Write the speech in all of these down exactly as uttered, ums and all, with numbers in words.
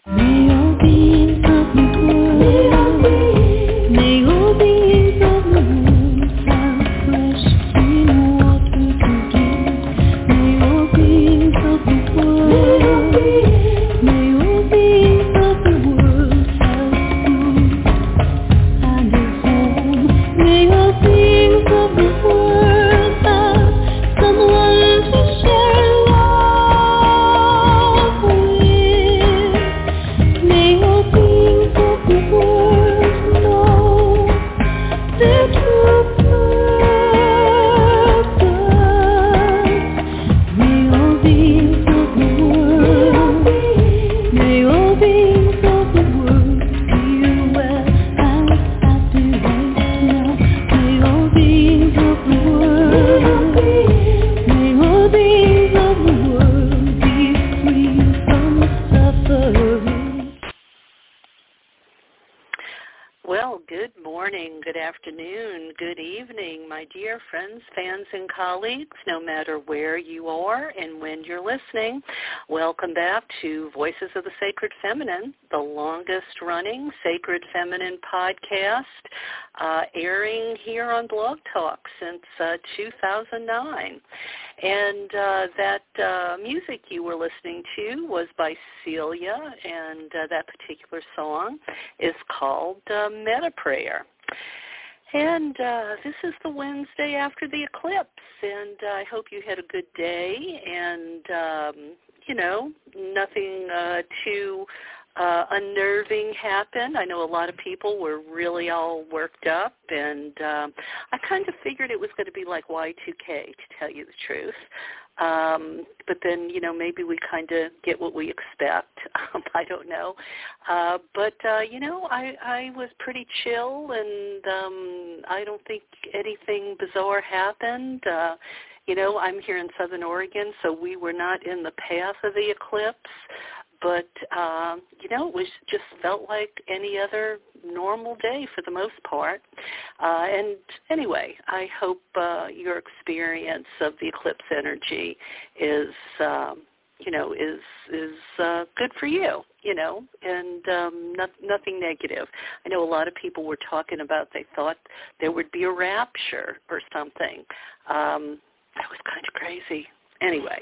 May all beings of the world, may all beings of the world have fresh clean water to drink. May all beings of the world, may all beings of the world have food and a home. May all beings of the world have someone to share love with. May all beings of the world know their true purpose. May all beings of the world, may all beings of the world feel well and happy right now. May all beings of the world, may all beings of the world be free from suffering. Well, good morning, good afternoon, good evening, my dear friends, fans, and colleagues, no matter where you are and when you're listening. Welcome back to Voices of the Sacred Feminine, the longest-running Sacred Feminine podcast, uh, airing here on Blog Talk since uh, two thousand nine. And uh, that uh, music you were listening to was by Celia, and uh, that particular song is called uh, Meta Prayer. And uh, this is the Wednesday after the eclipse, and uh, I hope you had a good day and, um, you know, nothing uh, too uh, unnerving happened. I know a lot of people were really all worked up, and um, I kind of figured it was going to be like Y two K, to tell you the truth. Um, but then, you know, maybe we kind of get what we expect. Um, I don't know. Uh, but, uh, you know, I, I was pretty chill, and um, I don't think anything bizarre happened. Uh, you know, I'm here in Southern Oregon, so we were not in the path of the eclipse. But, um, you know, it was just felt like any other normal day for the most part. Uh, and anyway, I hope uh, your experience of the eclipse energy is, um, you know, is is uh, good for you, you know, and um, not, nothing negative. I know a lot of people were talking about they thought there would be a rapture or something. Um, that was kind of crazy. Anyway,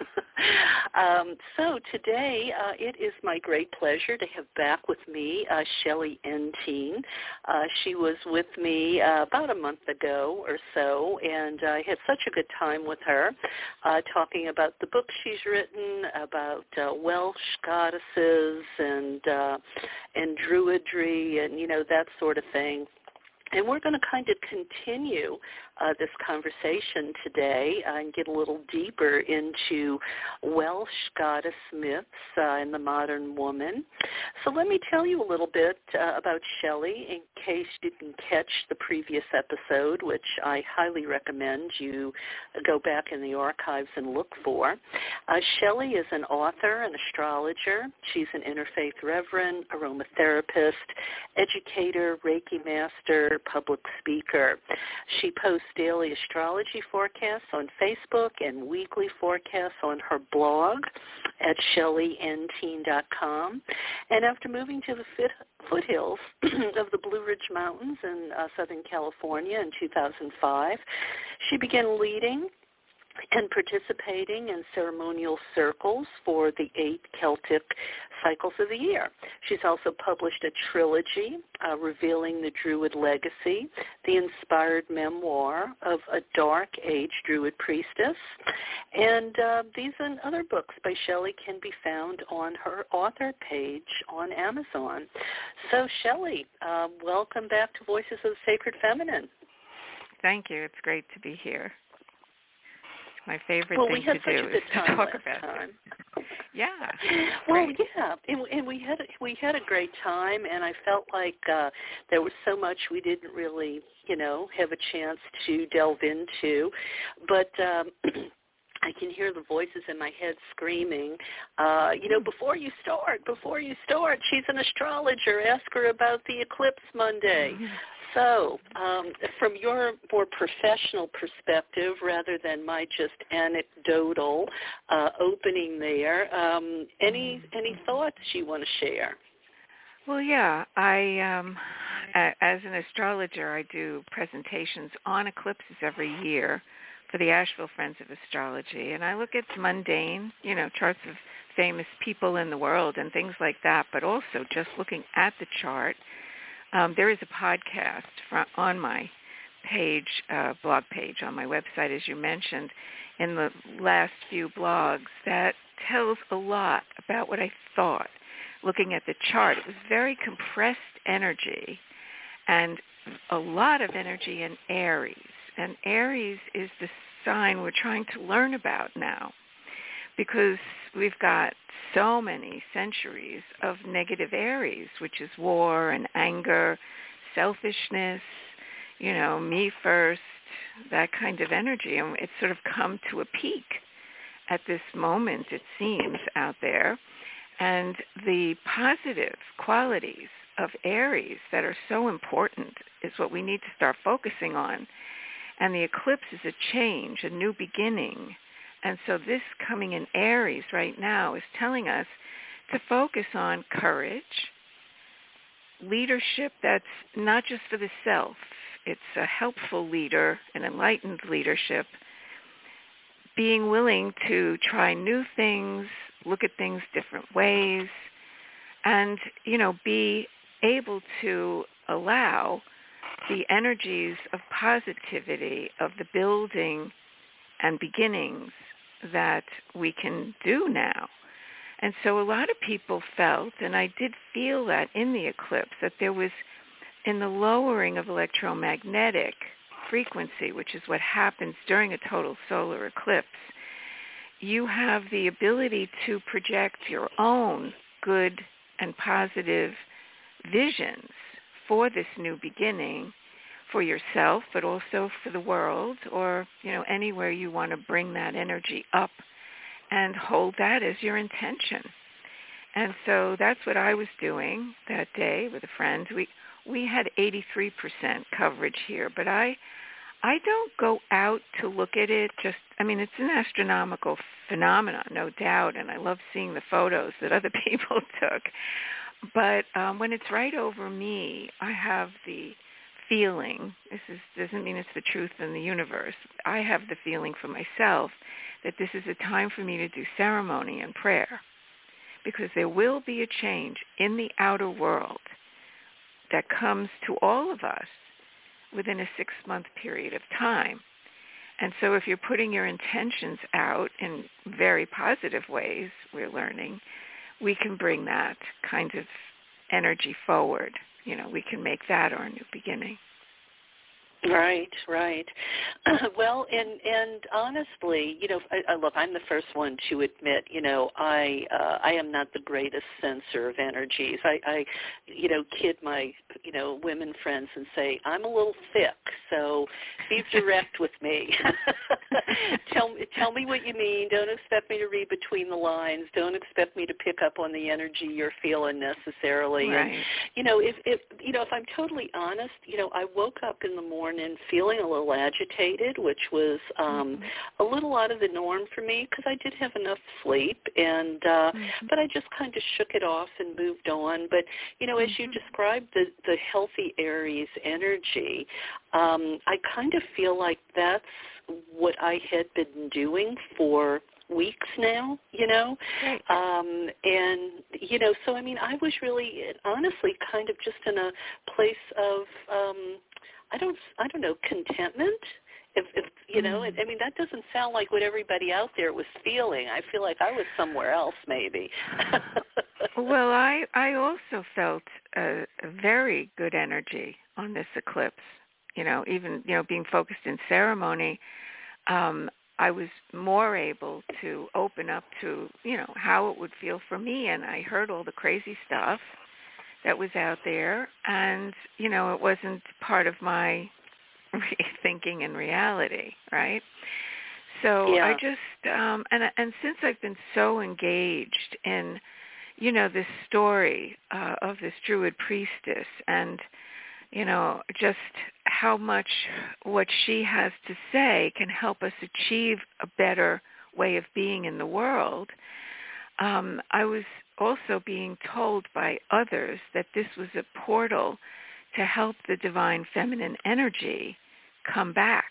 um, so today uh, it is my great pleasure to have back with me uh, Shelley Enteen. Uh, she was with me uh, about a month ago or so, and I had such a good time with her uh, talking about the book she's written about uh, Welsh goddesses and uh, and druidry and, you know, that sort of thing. And we're going to kind of continue uh, this conversation today uh, and get a little deeper into Welsh goddess myths uh, and the modern woman. So let me tell you a little bit uh, about Shelley in case you didn't catch the previous episode, which I highly recommend you go back in the archives and look for. Uh, Shelley is an author, an astrologer. She's an interfaith reverend, aromatherapist, educator, Reiki master, public speaker. She posts daily astrology forecasts on Facebook and weekly forecasts on her blog at shelley enteen dot com. And after moving to the fit, foothills of the Blue Ridge Mountains in uh, Southern California in two thousand five, she began leading and participating in ceremonial circles for the eight Celtic cycles of the year. She's also published a trilogy uh, revealing the Druid legacy, the inspired memoir of a Dark Age Druid priestess, and uh, these and other books by Shelley can be found on her author page on Amazon. So, Shelley, uh, welcome back to Voices of the Sacred Feminine. Thank you. It's great to be here. My favorite well, thing we had to such do a good is time to talk last about time. it. Yeah. Well, great. yeah, and, and we had we had a great time, and I felt like uh, there was so much we didn't really, you know, have a chance to delve into, but. Um, I can hear the voices in my head screaming, uh, you know, before you start, before you start, she's an astrologer. Ask her about the eclipse Monday. So, um, from your more professional perspective, rather than my just anecdotal uh, opening there, um, any any thoughts you want to share? Well, yeah, I um, a, as an astrologer, I do presentations on eclipses every year for the Asheville Friends of Astrology, and I look at mundane, you know, charts of famous people in the world and things like that, but also just looking at the chart. Um, there is a podcast from, on my page, uh, blog page on my website, as you mentioned, in the last few blogs that tells a lot about what I thought looking at the chart. It was very compressed energy and a lot of energy in Aries. And Aries is the sign we're trying to learn about now because we've got so many centuries of negative Aries, which is war and anger, selfishness, you know, me first, that kind of energy. And it's sort of come to a peak at this moment, it seems, out there. And the positive qualities of Aries that are so important is what we need to start focusing on. And the eclipse is a change, a new beginning. And so this coming in Aries right now is telling us to focus on courage, leadership that's not just for the self. It's a helpful leader, an enlightened leadership, being willing to try new things, look at things different ways, and, you know, be able to allow the energies of positivity, of the building and beginnings that we can do now. And so a lot of people felt, and I did feel that in the eclipse, that there was, in the lowering of electromagnetic frequency, which is what happens during a total solar eclipse, you have the ability to project your own good and positive visions for this new beginning, for yourself, but also for the world, or, you know, anywhere you want to bring that energy up and hold that as your intention. And so that's what I was doing that day with a friend. We we had eighty-three percent coverage here, but I I don't go out to look at it just, I mean, it's an astronomical phenomenon, no doubt, and I love seeing the photos that other people took. But um, when it's right over me, I have the feeling, this is, doesn't mean it's the truth in the universe, I have the feeling for myself that this is a time for me to do ceremony and prayer, because there will be a change in the outer world that comes to all of us within a six-month period of time. And so if you're putting your intentions out in very positive ways, we're learning, we can bring that kind of energy forward. You know, we can make that our new beginning. Right, right. Well, and and honestly, you know, I, I, look, I'm the first one to admit, you know, I uh, I am not the greatest sensor of energies. I, I, you know, kid my, you know, women friends and say I'm a little thick, so be direct with me. tell me tell me what you mean. Don't expect me to read between the lines. Don't expect me to pick up on the energy you're feeling necessarily. Right. And you know, if if you know, if I'm totally honest, you know, I woke up in the morning and feeling a little agitated, which was um, mm-hmm. a little out of the norm for me because I did have enough sleep, and uh, mm-hmm. but I just kind of shook it off and moved on. But you know, mm-hmm. as you described the the healthy Aries energy, um, I kind of feel like that's what I had been doing for weeks now, you know, right. um, and, you know, so, I mean, I was really, honestly, kind of just in a place of, um, I don't, I don't know, contentment. If, if you know, mm. I mean, that doesn't sound like what everybody out there was feeling. I feel like I was somewhere else, maybe. Well, I, I also felt a, a very good energy on this eclipse. You know, even, you know, being focused in ceremony, um, I was more able to open up to, you know, how it would feel for me. And I heard all the crazy stuff that was out there. And, you know, it wasn't part of my thinking and reality, right? So yeah. I just, um, and, and since I've been so engaged in, you know, this story uh, of this Druid priestess and you know, just how much what she has to say can help us achieve a better way of being in the world. Um, I was also being told by others that this was a portal to help the divine feminine energy come back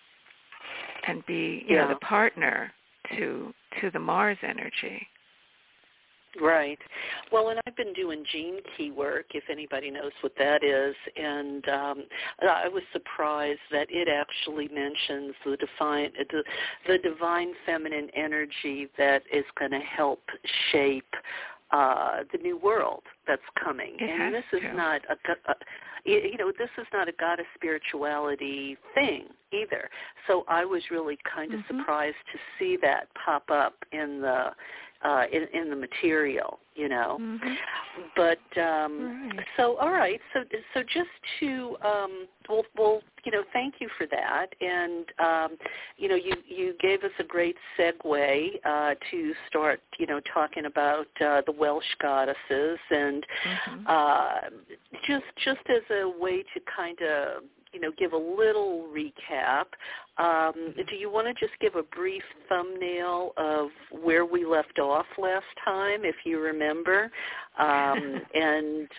and be, you yeah. know, the partner to to the Mars energy. Right. Well, and I've been doing gene key work, if anybody knows what that is, and um, I was surprised that it actually mentions the divine, the, the divine feminine energy that is going to help shape uh, the new world that's coming. It and has this is to. not a, a you know, this is not a goddess spirituality thing either. So I was really kind of mm-hmm. surprised to see that pop up in the uh, in, in the material, you know. Mm-hmm. But um, right. so all right, so so just to um, well, well, you know, thank you for that, and um, you know, you you gave us a great segue uh, to start, you know, talking about uh, the Welsh goddesses, and mm-hmm. uh, just just as a way to kind of, you know, give a little recap, um, do you want to just give a brief thumbnail of where we left off last time, if you remember, um, and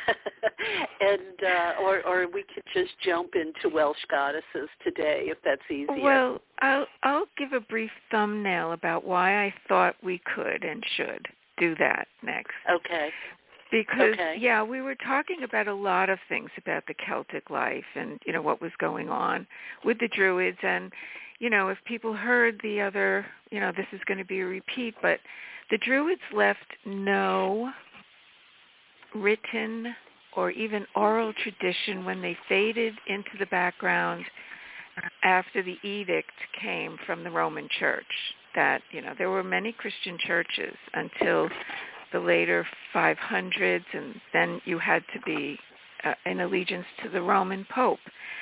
and uh, or or we could just jump into Welsh goddesses today, if that's easier. Well, I'll I'll give a brief thumbnail about why I thought we could and should do that next. Okay. Because, okay. yeah, we were talking about a lot of things about the Celtic life and, you know, what was going on with the Druids. And, you know, if people heard the other, you know, this is going to be a repeat, but the Druids left no written or even oral tradition when they faded into the background after the edict came from the Roman Church. That, you know, there were many Christian churches until the later five hundreds, and then you had to be uh, in allegiance to the Roman Pope.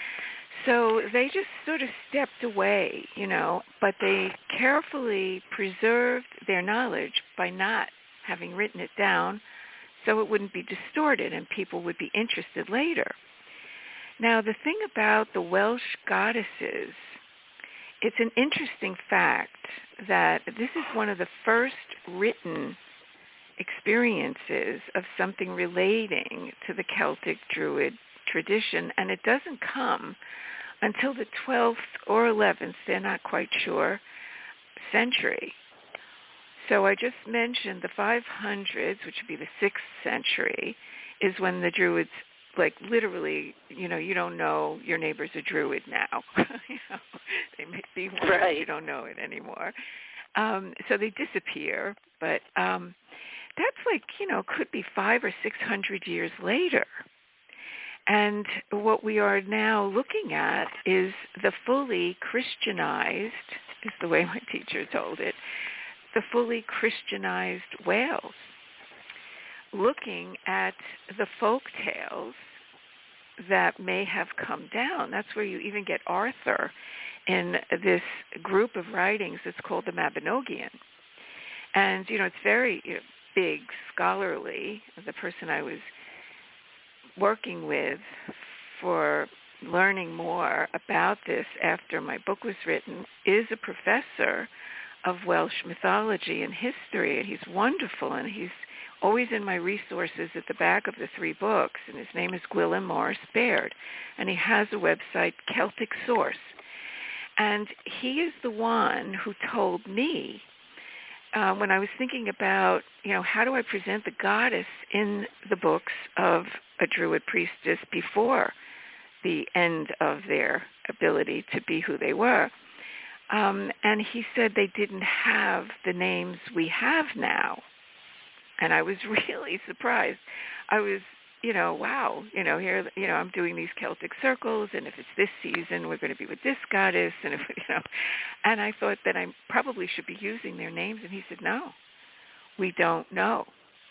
So they just sort of stepped away, you know, but they carefully preserved their knowledge by not having written it down so it wouldn't be distorted and people would be interested later. Now, the thing about the Welsh goddesses, it's an interesting fact that this is one of the first written experiences of something relating to the Celtic Druid tradition, and it doesn't come until the twelfth or eleventh, they're not quite sure, century. So I just mentioned the five hundreds, which would be the sixth century, is when the Druids, like literally, you know, you don't know your neighbor's a Druid now. you know, they may be one, right. but you don't know it anymore. Um, so they disappear, but um, that's like, you know, could be five or six hundred years later. And what we are now looking at is the fully Christianized, is the way my teacher told it, the fully Christianized Wales, looking at the folk tales that may have come down. That's where you even get Arthur in this group of writings that's called the Mabinogion. And, you know, it's very you know, big, scholarly. The person I was working with for learning more about this after my book was written is a professor of Welsh mythology and history, and he's wonderful, and he's always in my resources at the back of the three books, and his name is Gwilym Morris Baird, and he has a website, Celtic Source. And he is the one who told me, uh, when I was thinking about, you know, how do I present the goddess in the books of a Druid priestess before the end of their ability to be who they were. Um, and he said they didn't have the names we have now. And I was really surprised. I was, you know, wow, you know, here, you know, I'm doing these Celtic circles, and if it's this season, we're going to be with this goddess, and if, you know, and I thought that I probably should be using their names, and he said, no, we don't know.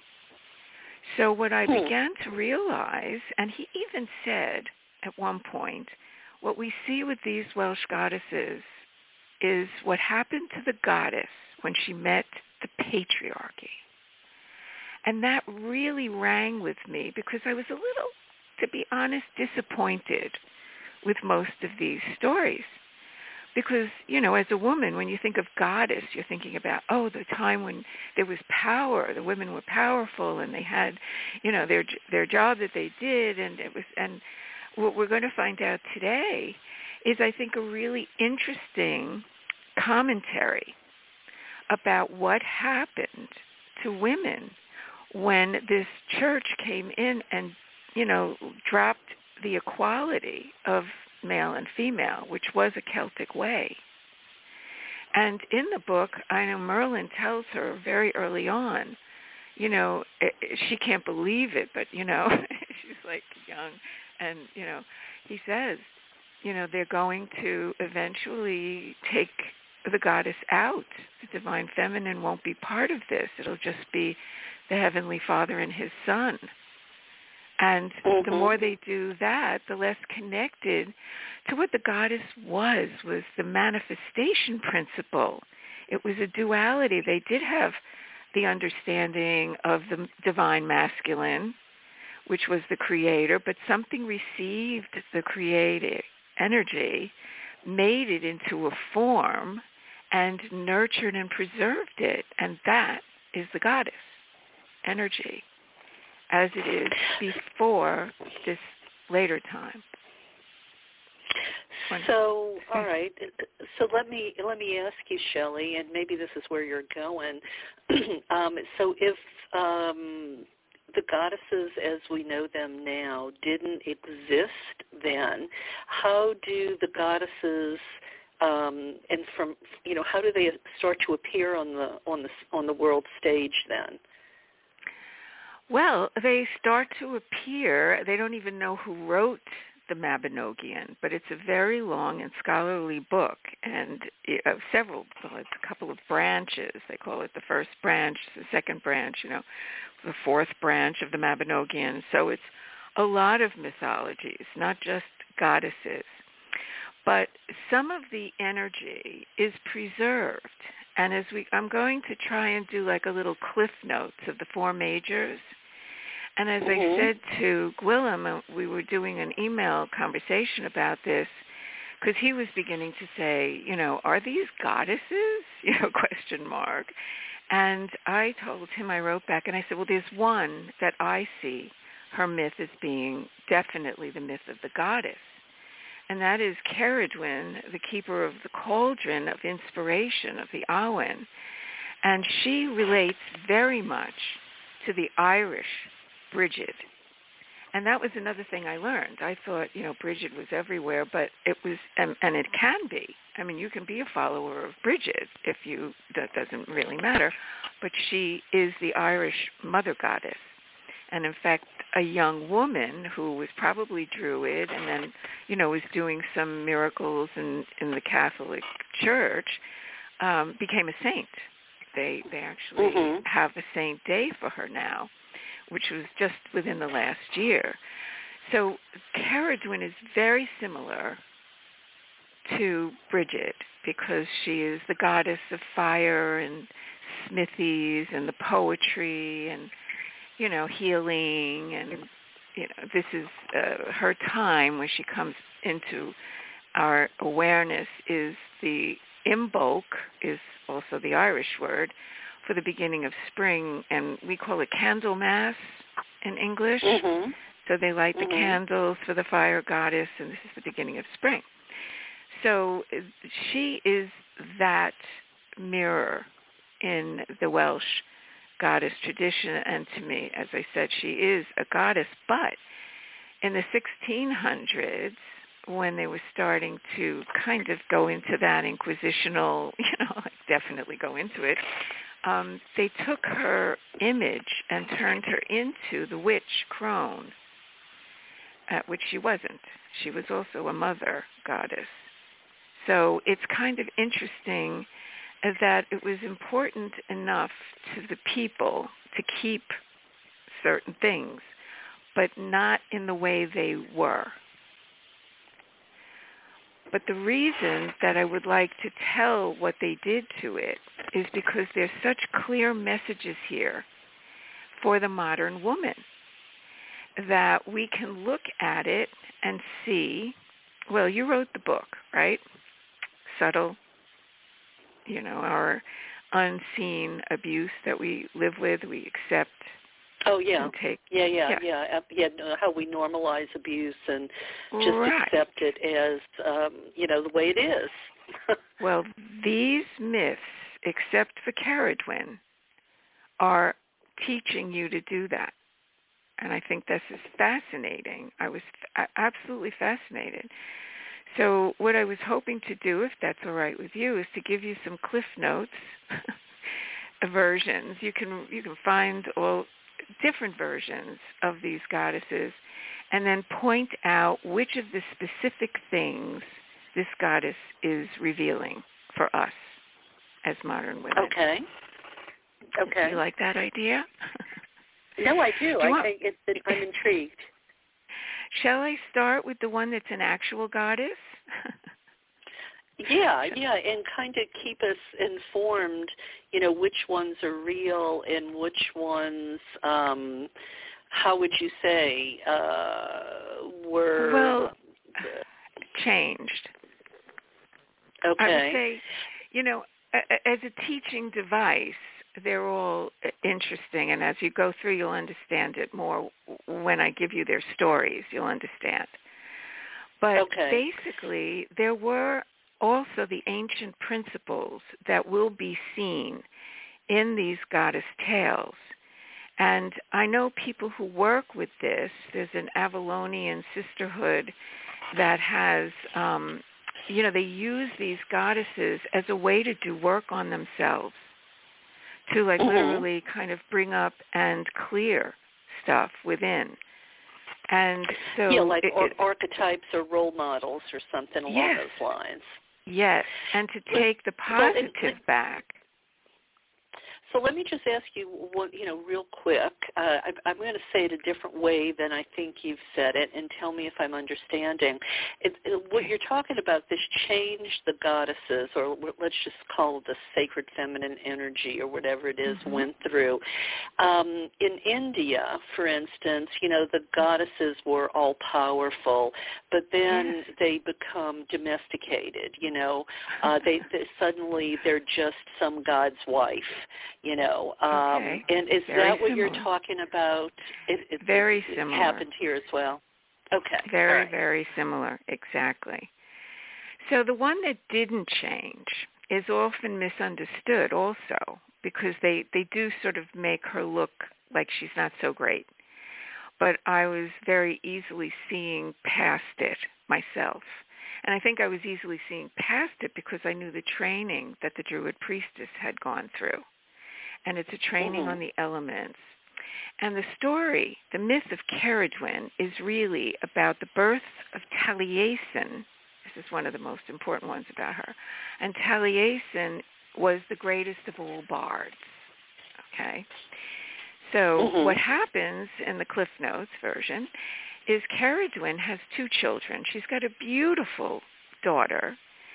So what I began to realize, and he even said at one point, what we see with these Welsh goddesses is what happened to the goddess when she met the patriarchy. And that really rang with me because I was a little to be honest, disappointed with most of these stories. Because, you know, as a woman, when you think of goddess, you're thinking about, oh, the time when there was power, the women were powerful, and they had, you know, their their job that they did, and it was, and what we're going to find out today is, I think, a really interesting commentary about what happened to women when this church came in and, you know, dropped the equality of male and female, which was a Celtic way. And in the book, I know Merlin tells her very early on, you know, it, she can't believe it, but, you know, she's like young, and, you know, he says, you know, they're going to eventually take the goddess out. The divine feminine won't be part of this. It'll just be the Heavenly Father and his Son. And mm-hmm. the more they do that, the less connected to what the goddess was, was the manifestation principle. It was a duality. They did have the understanding of the divine masculine, which was the creator, but something received the creative energy, made it into a form, and nurtured and preserved it. And that is the goddess energy, as it is before this later time. So, all right. So let me let me ask you, Shelley, and maybe this is where you're going. um, so if um, the goddesses as we know them now didn't exist then, how do the goddesses um, and from you know how do they start to appear on the on the on the world stage then? Well, they start to appear. They don't even know who wrote the Mabinogion, but it's a very long and scholarly book, and uh, several, well, it's a couple of branches. They call it the first branch, the second branch, you know, the fourth branch of the Mabinogion. So it's a lot of mythologies, not just goddesses. But some of the energy is preserved. And as we, I'm going to try and do like a little cliff notes of the four majors. And as mm-hmm. I said to Gwilym, we were doing an email conversation about this, because he was beginning to say, you know, are these goddesses? You know, question mark. And I told him, I wrote back, and I said, well, there's one that I see her myth as being definitely the myth of the goddess. And that is Ceridwen, the keeper of the cauldron of inspiration of the Awen. And she relates very much to the Irish Bridget. And that was another thing I learned. I thought, you know, Bridget was everywhere, but it was, and, and it can be. I mean, you can be a follower of Bridget if you, that doesn't really matter. But she is the Irish mother goddess. And in fact, a young woman who was probably Druid and then, you know, was doing some miracles in, in the Catholic Church, um, became a saint. They they actually mm-hmm. have a saint day for her now, which was just within the last year. So Ceridwen is very similar to Bridget because she is the goddess of fire and smithies and the poetry and, you know, healing, and, you know, this is uh, her time when she comes into our awareness is the Imbolc, is also the Irish word, for the beginning of spring, and we call it Candlemas in English. Mm-hmm. So they light mm-hmm. the candles for the fire goddess, and this is the beginning of spring. So she is that mirror in the Welsh goddess tradition, and to me, as I said, she is a goddess. But in the sixteen hundreds, when they were starting to kind of go into that inquisitional, you know, like definitely go into it, um, they took her image and turned her into the witch crone, uh, which she wasn't. She was also a mother goddess. So it's kind of interesting that it was important enough to the people to keep certain things, but not in the way they were. But the reason that I would like to tell what they did to it is because there's such clear messages here for the modern woman. that we can look at it and see, well, you wrote the book, right? Subtle, you know, our unseen abuse that we live with, we accept. Oh, yeah. Take, yeah, yeah, yeah, yeah, yeah. Uh, how we normalize abuse and just right. accept it as, um, you know, the way it is. Well, these myths, except for Ceridwen, are teaching you to do that. And I think this is fascinating. I was f- absolutely fascinated. So what I was hoping to do, if that's all right with you, is to give you some Cliff Notes versions. You can you can find all different versions of these goddesses and then point out which of the specific things this goddess is revealing for us as modern women. Okay. Okay. Do you like that idea? No, I do. do I want... think it, it, I'm intrigued. Shall I start with the one that's an actual goddess? Yeah, yeah, and kind of keep us informed, you know, which ones are real and which ones, um, how would you say, uh, were... Well, changed. Okay. I would say, you know, as a teaching device, they're all interesting, and as you go through, you'll understand it more. When I give you their stories, you'll understand. But okay. basically, there were also the ancient principles that will be seen in these goddess tales. And I know people who work with this. There's an Avalonian sisterhood that has, um, you know, they use these goddesses as a way to do work on themselves, to like mm-hmm. literally kind of bring up and clear stuff within. And so yeah, like it, or, it, archetypes or role models or something along yes, those lines. Yes, and to take the positive well, it, back. So let me just ask you, what, you know, real quick. Uh, I, I'm going to say it a different way than I think you've said it, and tell me if I'm understanding. It, it, what you're talking about, this change the goddesses, or let's just call it the sacred feminine energy, or whatever it is, mm-hmm. went through. Um, in India, for instance, you know, the goddesses were all powerful, but then yes. they become domesticated. You know, uh, they, they suddenly they're just some god's wife. You know, um, okay. and is Very that what similar. you're talking about? It, it, very it, similar. It happened here as well. Okay. Very, right. very similar. Exactly. So the one that didn't change is often misunderstood also, because they, they do sort of make her look like she's not so great. But I was very easily seeing past it myself. And I think I was easily seeing past it because I knew the training that the Druid priestess had gone through. And it's a training mm-hmm. on the elements. And the story, the myth of Ceridwen, is really about the birth of Taliesin. This is one of the most important ones about her. And Taliesin was the greatest of all bards. Okay? So mm-hmm. what happens in the Cliff Notes version is Ceridwen has two children. She's got a beautiful daughter,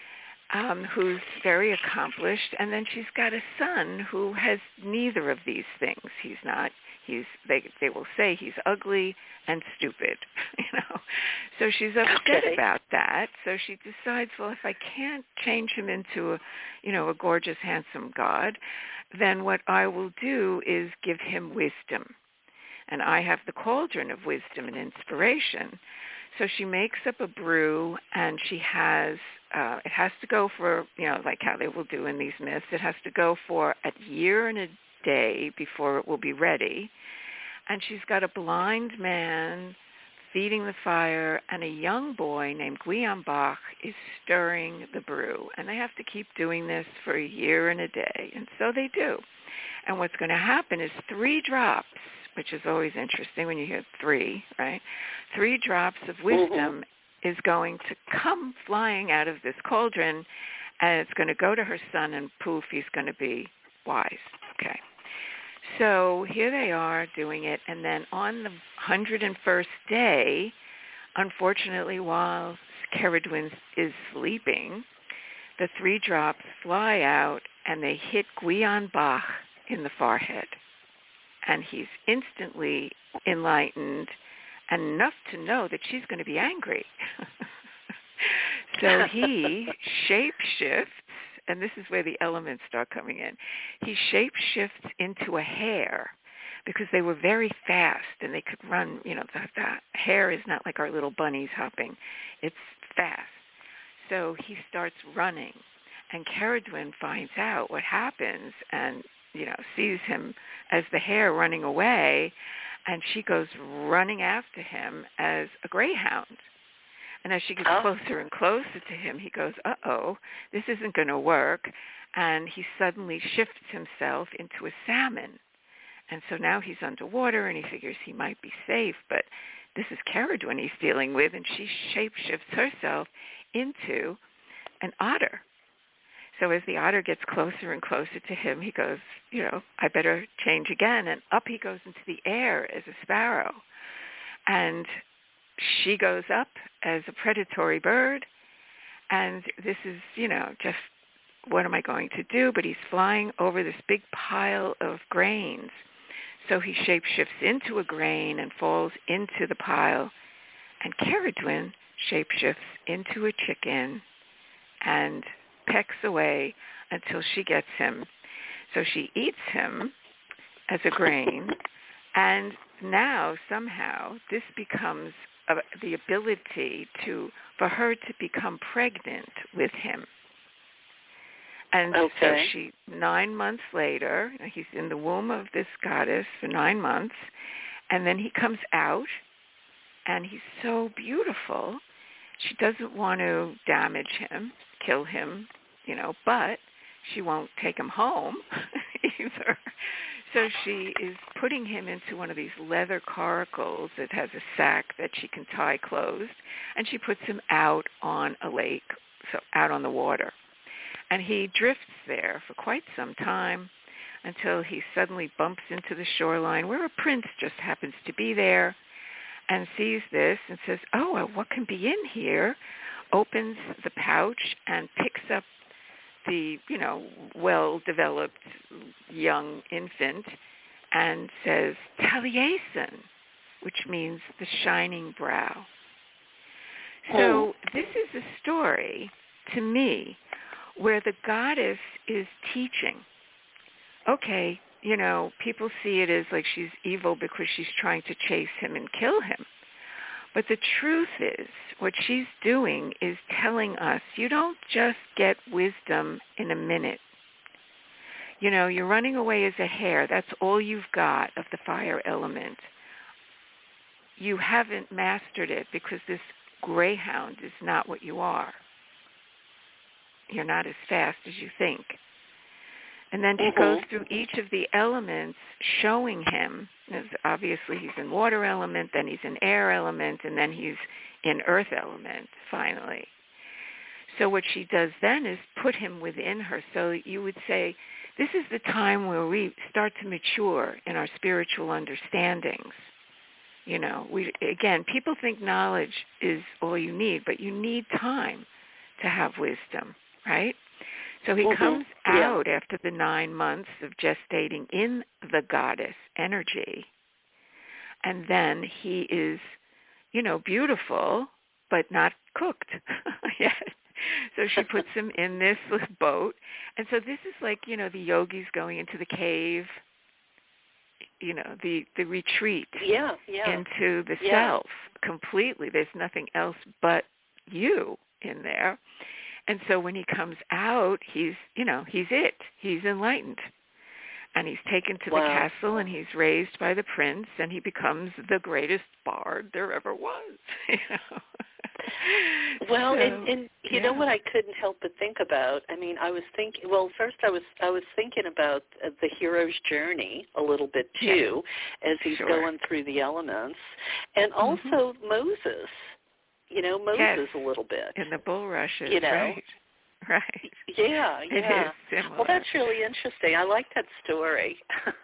Um, who's very accomplished, and then she's got a son who has neither of these things. He's not, he's, they they will say he's ugly and stupid, you know. So she's upset okay. about that. So she decides, well, if I can't change him into a, you know, a gorgeous, handsome god, then what I will do is give him wisdom. And I have the cauldron of wisdom and inspiration. So she makes up a brew, and she has, uh, it has to go for, you know, like how they will do in these myths, it has to go for a year and a day before it will be ready. And she's got a blind man feeding the fire, and a young boy named Gwion Bach is stirring the brew. And they have to keep doing this for a year and a day. And so they do. And what's going to happen is three drops, which is always interesting when you hear three, right? Three drops of wisdom mm-hmm. is going to come flying out of this cauldron, and it's going to go to her son, and poof, he's going to be wise. Okay. So here they are doing it, and then on the one hundred first day, unfortunately, while Ceridwen is sleeping, the three drops fly out, and they hit Gwion Bach in the forehead. And he's instantly enlightened and enough to know that she's going to be angry. So he shape-shifts, and this is where the elements start coming in. He shape-shifts into a hare because they were very fast and they could run. You know, the, the hare is not like our little bunnies hopping. It's fast. So he starts running, and Ceridwen finds out what happens and, you know, sees him as the hare running away, and she goes running after him as a greyhound. And as she gets oh. closer and closer to him, he goes, uh-oh, this isn't going to work. And he suddenly shifts himself into a salmon. And so now he's underwater, and he figures he might be safe. But this is Ceridwen he's dealing with, and she shapeshifts herself into an otter. So as the otter gets closer and closer to him, he goes, you know, I better change again. And up he goes into the air as a sparrow. And she goes up as a predatory bird. And this is, you know, just what am I going to do? But he's flying over this big pile of grains. So he shapeshifts into a grain and falls into the pile. And Ceridwen shapeshifts into a chicken and pecks away until she gets him. So she eats him as a grain, and now somehow this becomes a, the ability to for her to become pregnant with him. And okay. so she, nine months later, he's in the womb of this goddess for nine months, and then he comes out, and he's so beautiful. She doesn't want to damage him, kill him, you know, but she won't take him home either. So she is putting him into one of these leather coracles that has a sack that she can tie closed, and she puts him out on a lake, so out on the water. And he drifts there for quite some time until he suddenly bumps into the shoreline where a prince just happens to be there and sees this and says, oh, well, what can be in here? Opens the pouch and picks up the, you know, well-developed young infant and says, Taliesin, which means the shining brow. So this is a story, to me, where the goddess is teaching. Okay, you know, people see it as like she's evil because she's trying to chase him and kill him. But the truth is, what she's doing is telling us, you don't just get wisdom in a minute. You know, you're running away as a hare. That's all you've got of the fire element. You haven't mastered it because this greyhound is not what you are. You're not as fast as you think. And then she mm-hmm. goes through each of the elements, showing him, as obviously he's in water element, then he's in air element, and then he's in earth element, finally. So what she does then is put him within her. So you would say, this is the time where we start to mature in our spiritual understandings. You know, we again, people think knowledge is all you need, but you need time to have wisdom, right? So he mm-hmm. comes out yeah. after the nine months of gestating in the goddess energy, and then he is, you know, beautiful, but not cooked yet. So she puts him in this boat, and so this is like, you know, the yogis going into the cave, you know, the, the retreat yeah, yeah. into the yeah. self completely. There's nothing else but you in there. And so when he comes out, he's, you know, he's it. He's enlightened. And he's taken to wow. the castle, and he's raised by the prince, and he becomes the greatest bard there ever was. You know? Well, so, and, and you yeah. know what I couldn't help but think about? I mean, I was thinking, well, first I was I was thinking about uh, the hero's journey a little bit, too, yeah. as he's sure. going through the elements. And also mm-hmm. Moses. You know, Moses yes. a little bit. In the bulrushes, you know? right. Right. Yeah, yeah. It is similar. Well, that's really interesting. I like that story.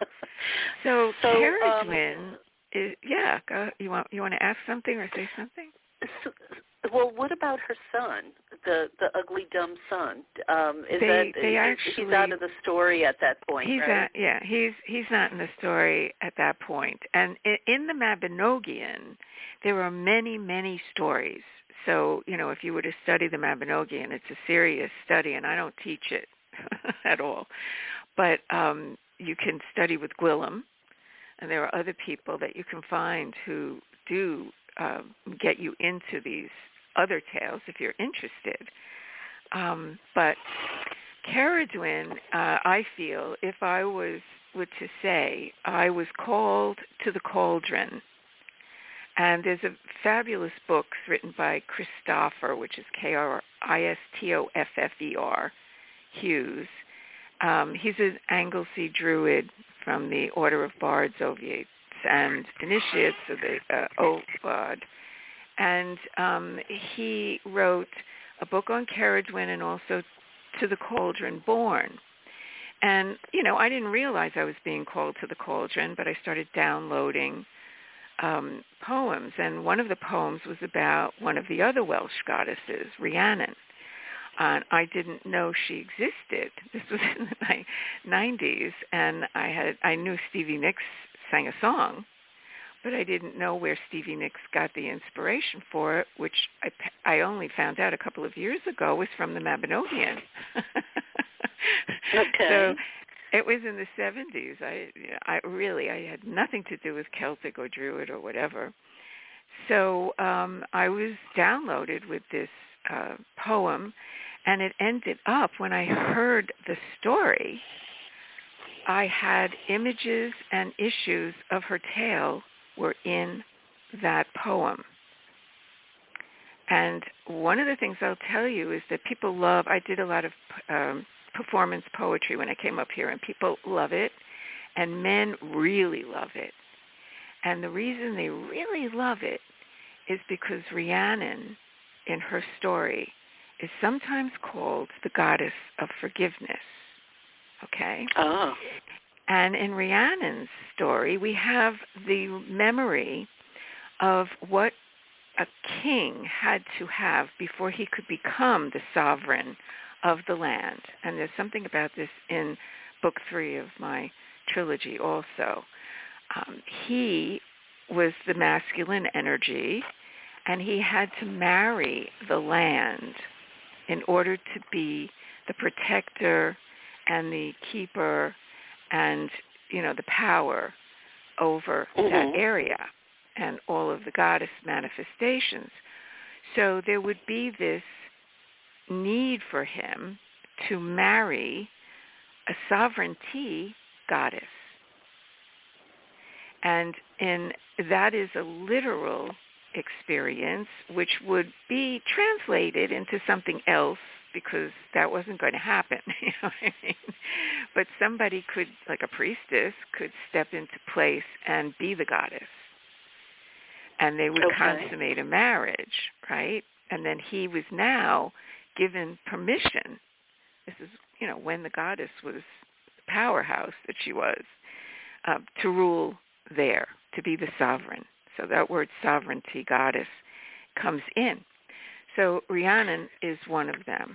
so, so Ceridwen um, is, yeah, go, you want you want to ask something or say something? So, well, what about her son? the the ugly dumb son. Um, is they, that they he's, actually, he's out of the story at that point, he's right? At, yeah, he's he's not in the story at that point. And in, in the Mabinogion, there are many many stories. So you know, if you were to study the Mabinogion, it's a serious study, and I don't teach it at all. But um, you can study with Gwilym, and there are other people that you can find who do um, get you into these other tales if you're interested. Um, but Ceridwen, uh, I feel, if I was were to say, I was called to the cauldron. And there's a fabulous book written by Christopher, which is K R I S T O F F E R, Hughes. Um, he's an Anglesey Druid from the Order of Bards, Oviates, and Initiates of the uh, Ovad. And um, he wrote a book on Ceridwen and also To the Cauldron Born. And, you know, I didn't realize I was being called to the cauldron, but I started downloading um, poems. And one of the poems was about one of the other Welsh goddesses, Rhiannon. And I didn't know she existed. This was in the nineties, and I had I knew Stevie Nicks sang a song, but I didn't know where Stevie Nicks got the inspiration for it, which I, I only found out a couple of years ago was from the Mabinogion. Okay. So it was in the seventies. I, I really, I had nothing to do with Celtic or Druid or whatever. So um, I was downloaded with this uh, poem, and it ended up, when I heard the story, I had images and issues of her tale were in that poem. And one of the things I'll tell you is that people love, I did a lot of um, performance poetry when I came up here, and people love it, and men really love it. And the reason they really love it is because Rhiannon, in her story, is sometimes called the goddess of forgiveness. Okay? Oh. And in Rhiannon's story, we have the memory of what a king had to have before he could become the sovereign of the land. And there's something about this in book three of my trilogy also. Um, he was the masculine energy, and he had to marry the land in order to be the protector and the keeper and, you know, the power over mm-hmm. that area and all of the goddess manifestations. So there would be this need for him to marry a sovereignty goddess. And in that is a literal experience, which would be translated into something else because that wasn't going to happen. You know what I mean? But somebody could, like a priestess, could step into place and be the goddess. And they would okay. consummate a marriage, right? And then he was now given permission. This is, you know, when the goddess was the powerhouse that she was, uh, to rule there, to be the sovereign. So that word sovereignty, goddess, comes in. So Rhiannon is one of them.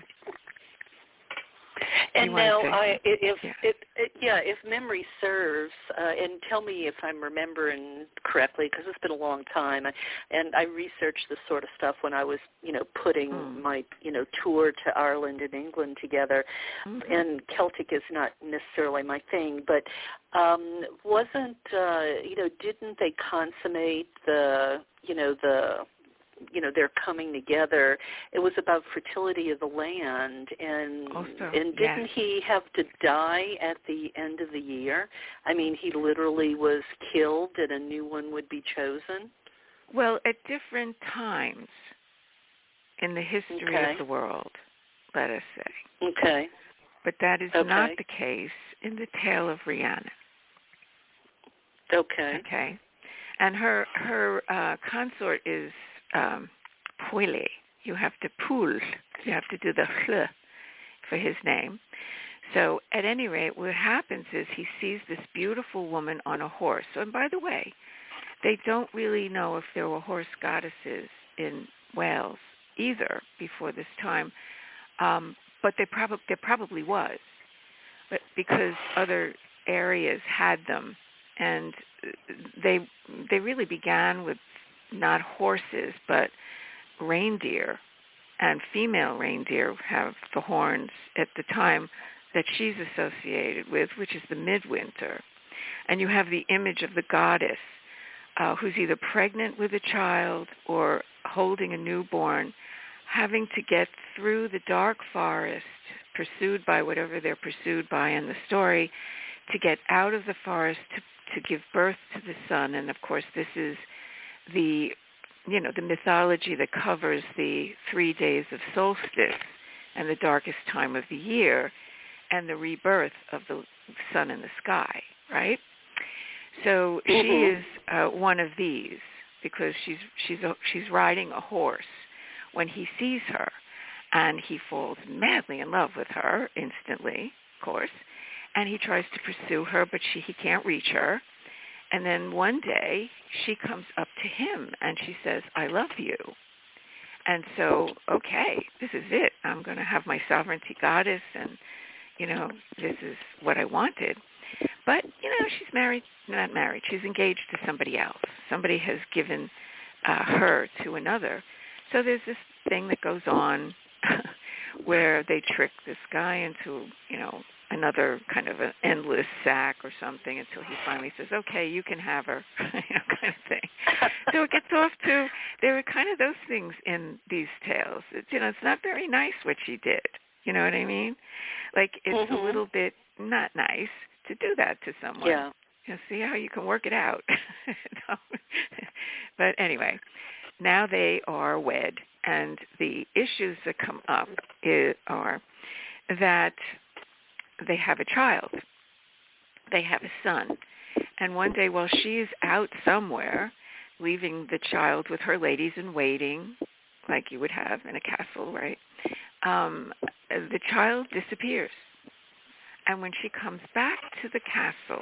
And now, I, if yeah. It, it, yeah, if memory serves, uh, and tell me if I'm remembering correctly, because it's been a long time, and I researched this sort of stuff when I was, you know, putting mm. my, you know, tour to Ireland and England together. Mm-hmm. And Celtic is not necessarily my thing, but um, wasn't, uh, you know, didn't they consummate the, you know, the you know, they're coming together. It was about fertility of the land, and also, and didn't yes. he have to die at the end of the year? I mean, he literally was killed, and a new one would be chosen. Well, at different times in the history okay. of the world, let us say. Okay. But that is okay. not the case in the tale of Rhiannon. Okay. Okay. And her her uh, consort is Um, Pwyle. You have to pool. You have to do the hl for his name. So at any rate, what happens is he sees this beautiful woman on a horse. And by the way, they don't really know if there were horse goddesses in Wales either before this time, um, but they prob- there probably was, but because other areas had them, and they they really began with not horses but reindeer, and female reindeer have the horns at the time that she's associated with, which is the midwinter. And you have the image of the goddess uh, who's either pregnant with a child or holding a newborn, having to get through the dark forest, pursued by whatever they're pursued by in the story, to get out of the forest to, to give birth to the son. And of course, this is the, you know, the mythology that covers the three days of solstice and the darkest time of the year, and the rebirth of the sun in the sky, right? So she Mm-hmm. is uh, one of these, because she's she's a, she's riding a horse when he sees her, and he falls madly in love with her instantly, of course, and he tries to pursue her, but she he can't reach her. And then one day she comes up to him and she says, "I love you." And so, okay, this is it. I'm going to have my sovereignty goddess, and you know, this is what I wanted. But, you know, she's married, not married, she's engaged to somebody else. Somebody has given uh, her to another. So there's this thing that goes on where they trick this guy into, you know, another kind of an endless sack or something until he finally says, okay, you can have her, you know, kind of thing. So it gets off to, there are kind of those things in these tales. It's, you know, it's not very nice what she did. You know what I mean? Like, it's Mm-hmm. a little bit not nice to do that to someone. Yeah. You know, see how you can work it out. No. But anyway, now they are wed, and the issues that come up is, are that they have a child. They have a son. And one day while she's out somewhere, leaving the child with her ladies in waiting, like you would have in a castle, right? Um, the child disappears. And when she comes back to the castle,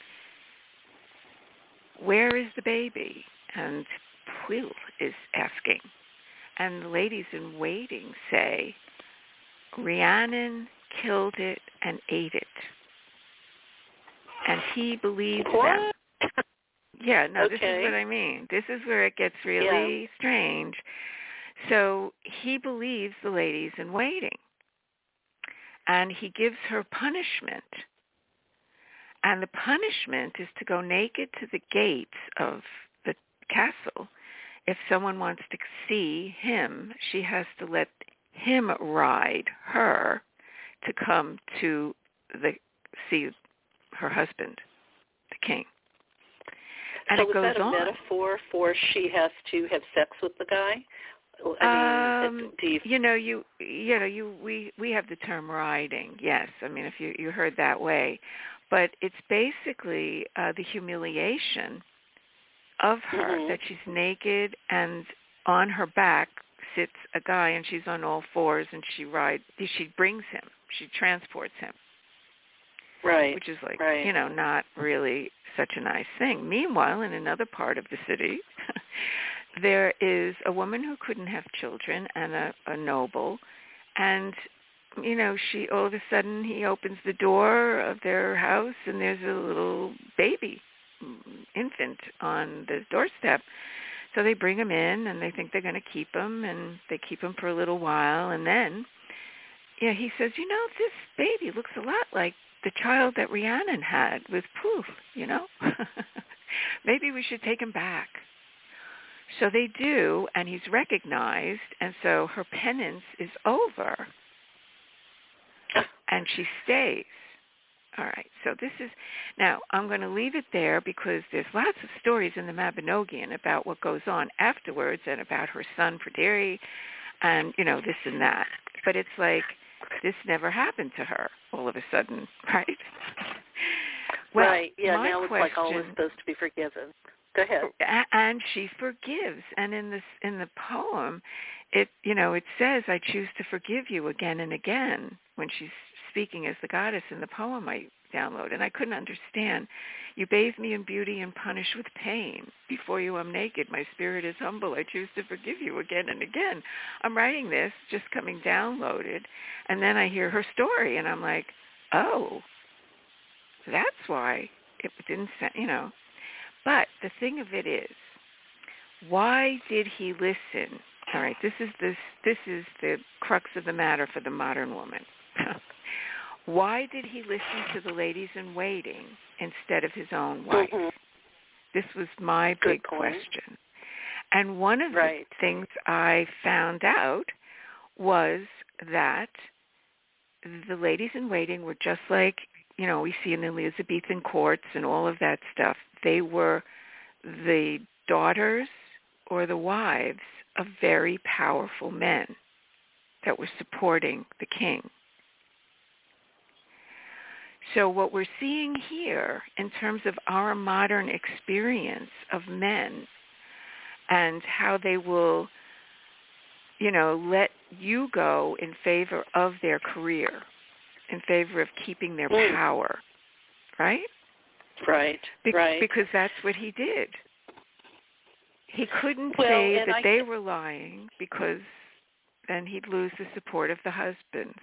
where is the baby? And Pwyll is asking. And the ladies in waiting say, Rhiannon killed it and ate it. And he believes What? them. Yeah, no, Okay. this is what I mean. This is where it gets really Yeah. strange. So he believes the ladies in waiting. And he gives her punishment. And the punishment is to go naked to the gates of the castle. If someone wants to see him, she has to let him ride her to come to the see her husband, the king. And so it is goes that a on. metaphor for she has to have sex with the guy? I mean, Um, do you... you know, you you know, you we we have the term riding. Yes, I mean, if you you heard that way, but it's basically uh, the humiliation of her, Mm-hmm. that she's naked and on her back sits a guy, and she's on all fours, and she rides. She brings him. She transports him. Right. Which is like, right. you know, not really such a nice thing. Meanwhile, in another part of the city, there is a woman who couldn't have children and a, a noble, and, you know, she all of a sudden he opens the door of their house and there's a little baby infant on the doorstep. So they bring him in and they think they're going to keep him, and they keep him for a little while, and then, yeah, he says, you know, this baby looks a lot like the child that Rhiannon had with Pwyll, you know? Maybe we should take him back. So they do, and he's recognized, and so her penance is over, and she stays. All right, so this is, now I'm going to leave it there because there's lots of stories in the Mabinogion about what goes on afterwards and about her son Pryderi and, you know, this and that. But it's like, this never happened to her all of a sudden, right? Well, right, yeah, my now it's question, like all is supposed to be forgiven. Go ahead. And she forgives. And in this, in the poem, it, you know, it says, I choose to forgive you again and again. When she's speaking as the goddess in the poem, I download, and I couldn't understand. You bathe me in beauty and punish with pain. Before you I'm naked. My spirit is humble. I choose to forgive you again and again. I'm writing this, just coming downloaded, and then I hear her story, and I'm like, oh, that's why it didn't, you know. But the thing of it is, why did he listen? All right, this is this this is the crux of the matter for the modern woman. Why did he listen to the ladies in waiting instead of his own wife? Mm-hmm. This was my Good big point. question. And one of right. the things I found out was that the ladies in waiting were just like, you know, we see in the Elizabethan courts and all of that stuff. They were the daughters or the wives of very powerful men that were supporting the king. So what we're seeing here in terms of our modern experience of men and how they will, you know, let you go in favor of their career, in favor of keeping their mm. power, right? Right, Be- right. Because that's what he did. He couldn't well, say that I... they were lying because then he'd lose the support of the husbands.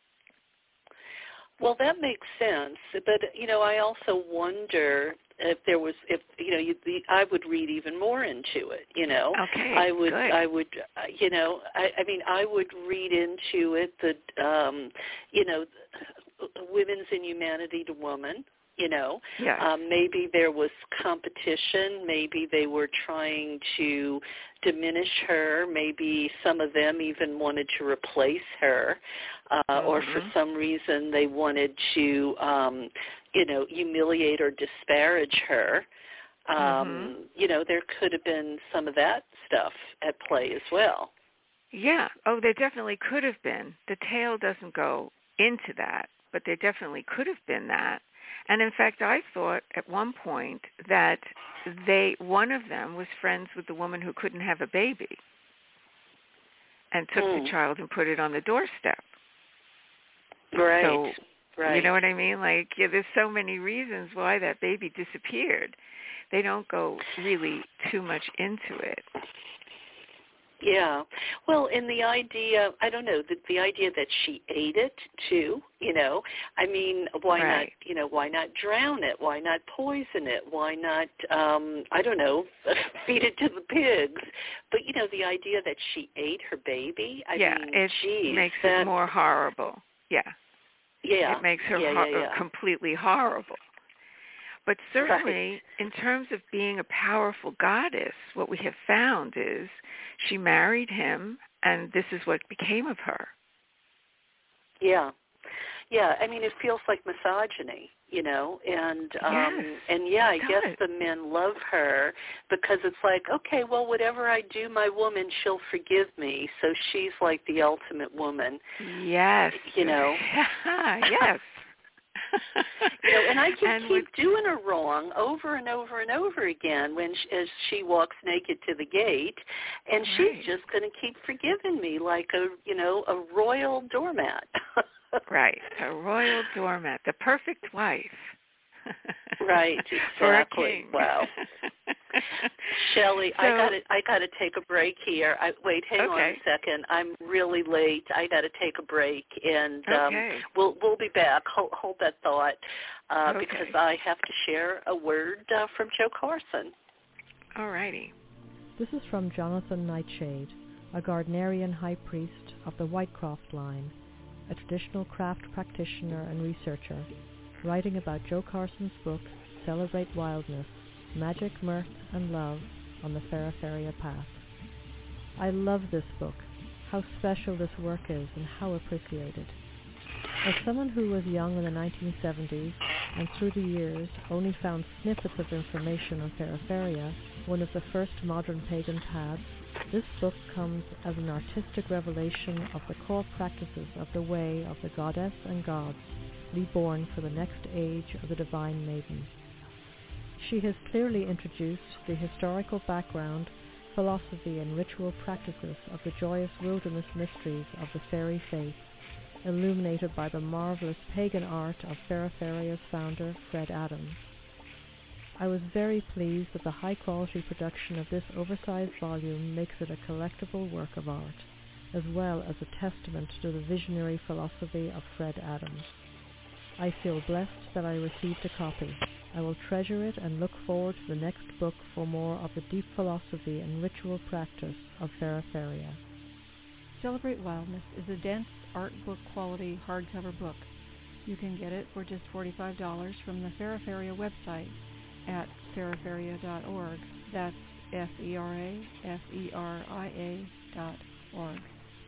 Well, that makes sense, but you know, I also wonder if there was, if you know, you, the, I would read even more into it. You know, okay, I would, good. I would, uh, you know, I, I mean, I would read into it that, um, you know, women's inhumanity to woman. You know, yes. um, maybe there was competition. Maybe they were trying to diminish her. Maybe some of them even wanted to replace her, uh, mm-hmm. or for some reason they wanted to, um, you know, humiliate or disparage her. Um, mm-hmm. You know, there could have been some of that stuff at play as well. Yeah. Oh, there definitely could have been. The tale doesn't go into that, but there definitely could have been that. And in fact, I thought at one point that they, one of them was friends with the woman who couldn't have a baby and took mm. the child and put it on the doorstep. Right, so, right. You know what I mean? Like, yeah, there's so many reasons why that baby disappeared. They don't go really too much into it. Yeah. Well, and the idea, I don't know, the, the idea that she ate it too, you know, I mean, why right. not, you know, why not drown it? Why not poison it? Why not, um, I don't know, feed it to the pigs? But, you know, the idea that she ate her baby, I yeah, mean, it geez, makes that, it more horrible. Yeah. Yeah. It makes her yeah, ho- yeah, yeah. completely horrible. But certainly, right. in terms of being a powerful goddess, what we have found is she married him, and this is what became of her. Yeah. Yeah, I mean, it feels like misogyny, you know, and, um, yes, and yeah, I does. guess the men love her because it's like, okay, well, whatever I do, my woman, she'll forgive me, so she's like the ultimate woman. Yes. You know. yes. You know, and I can and keep with, doing her wrong over and over and over again when she, as she walks naked to the gate, and right. she's just going to keep forgiving me like a, you know, a royal doormat. Right, a royal doormat, the perfect wife. Right, exactly. Wow. Shelley, so, I got to I got to take a break here. I, wait, hang okay. on a second. I'm really late. I got to take a break, and um, okay. we'll we'll be back. Hold, hold that thought, uh, okay. because I have to share a word uh, from Jo Carson. All righty. This is from Jonathan Nightshade, a Gardnerian high priest of the Whitecroft line, a traditional craft practitioner and researcher, writing about Jo Carson's book, Celebrate Wildness, Magic, Mirth, and Love on the Feraferia Path. I love this book, how special this work is and how appreciated. As someone who was young in the nineteen seventies and through the years only found snippets of information on Feraferia, one of the first modern pagan paths, this book comes as an artistic revelation of the core practices of the way of the goddess and gods, reborn for the next age of the Divine Maiden. She has clearly introduced the historical background, philosophy and ritual practices of the joyous wilderness mysteries of the fairy faith, illuminated by the marvelous pagan art of Feraferia's founder, Fred Adams. I was very pleased that the high-quality production of this oversized volume makes it a collectible work of art, as well as a testament to the visionary philosophy of Fred Adams. I feel blessed that I received a copy. I will treasure it and look forward to the next book for more of the deep philosophy and ritual practice of Feraferia. Celebrate Wildness is a dense art book quality hardcover book. You can get it for just forty-five dollars from the Feraferia website at feraferia dot org. That's F E R A F E R I A dot org.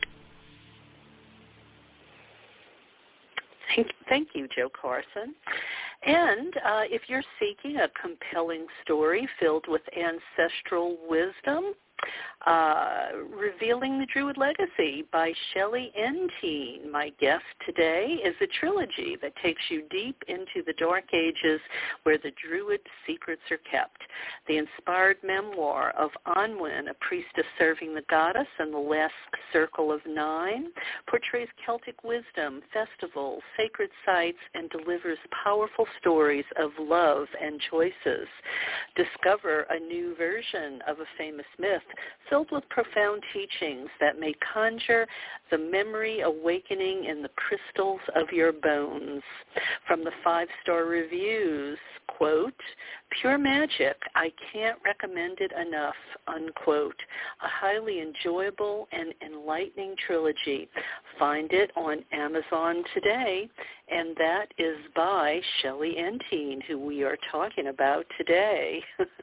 Thank, thank you, Jo Carson. And uh, if you're seeking a compelling story filled with ancestral wisdom, Uh, Revealing the Druid Legacy by Shelley Entine. My guest today is a trilogy that takes you deep into the dark ages where the Druid secrets are kept. The inspired memoir of Anwen, a priestess serving the goddess in the last circle of nine, portrays Celtic wisdom, festivals, sacred sites, and delivers powerful stories of love and choices. Discover a new version of a famous myth filled with profound teachings that may conjure the memory awakening in the crystals of your bones. From the five-star reviews, quote, pure magic, I can't recommend it enough, unquote. A highly enjoyable and enlightening trilogy. Find it on Amazon today, and that is by Shelley Entine, who we are talking about today.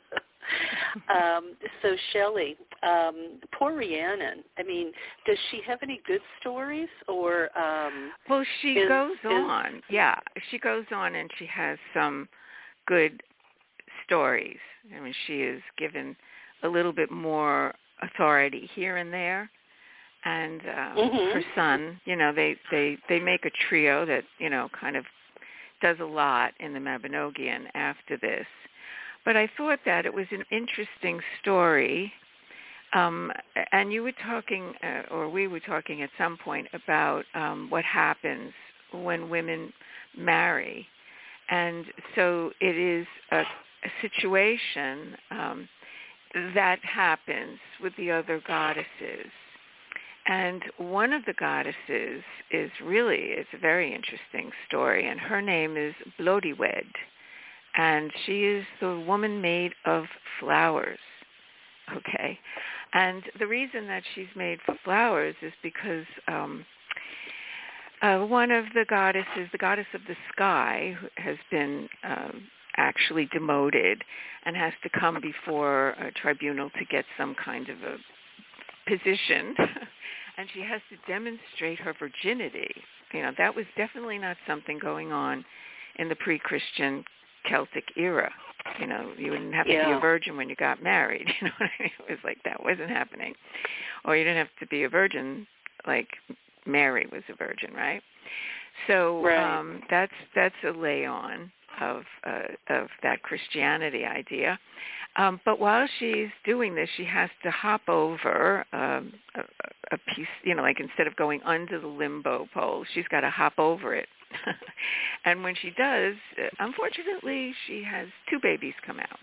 um, so, Shelley, um, poor Rhiannon, I mean, does she have any good stories? or? Um, well, she is, goes is, on. Yeah, she goes on and she has some good stories. I mean, she is given a little bit more authority here and there. And um, mm-hmm. her son, you know, they, they, they make a trio that, you know, kind of does a lot in the Mabinogion after this. But I thought that it was an interesting story. Um, and you were talking, uh, or we were talking at some point about um, what happens when women marry. And so it is a, a situation um, that happens with the other goddesses. And one of the goddesses is really, it's a very interesting story, and her name is Blodeuwedd. And she is the woman made of flowers, okay? And the reason that she's made for flowers is because um, uh, one of the goddesses, the goddess of the sky, has been um, actually demoted and has to come before a tribunal to get some kind of a position. And she has to demonstrate her virginity. You know, that was definitely not something going on in the pre-Christian Celtic era. You know, you wouldn't have to yeah. be a virgin when you got married. You know what I mean? It was like that wasn't happening. Or you didn't have to be a virgin like Mary was a virgin, right? So right. um, that's that's a lay on of uh, of that Christianity idea. Um, but while she's doing this, she has to hop over um, a, a piece, you know, like instead of going under the limbo pole, she's got to hop over it. And when she does, unfortunately, she has two babies come out.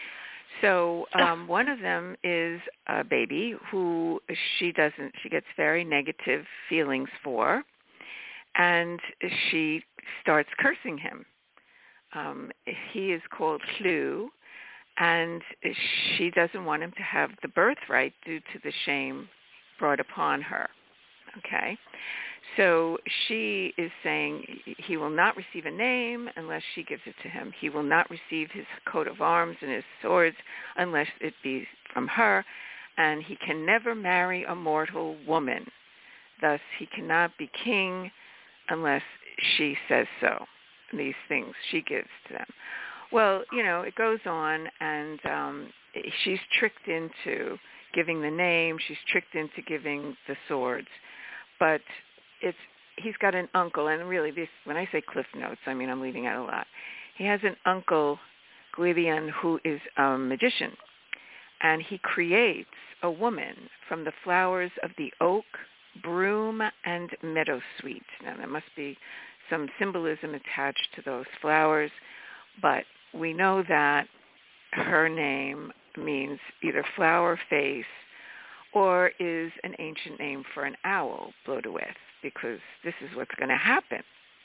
So um, one of them is a baby who she doesn't, she gets very negative feelings for, and she starts cursing him. Um, he is called Clu, and she doesn't want him to have the birthright due to the shame brought upon her. Okay? So she is saying he will not receive a name unless she gives it to him. He will not receive his coat of arms and his swords unless it be from her. And he can never marry a mortal woman. Thus, he cannot be king unless she says so. These things she gives to them. Well, you know, it goes on, and um, she's tricked into giving the name. She's tricked into giving the swords. But it's he's got an uncle, and really, this when I say Cliff Notes, I mean I'm leaving out a lot. He has an uncle, Gwydion, who is a magician, and he creates a woman from the flowers of the oak, broom and meadowsweet. Now, there must be some symbolism attached to those flowers, but we know that her name means either flower face or is an ancient name for an owl, Blodeuwedd, because this is what's going to happen.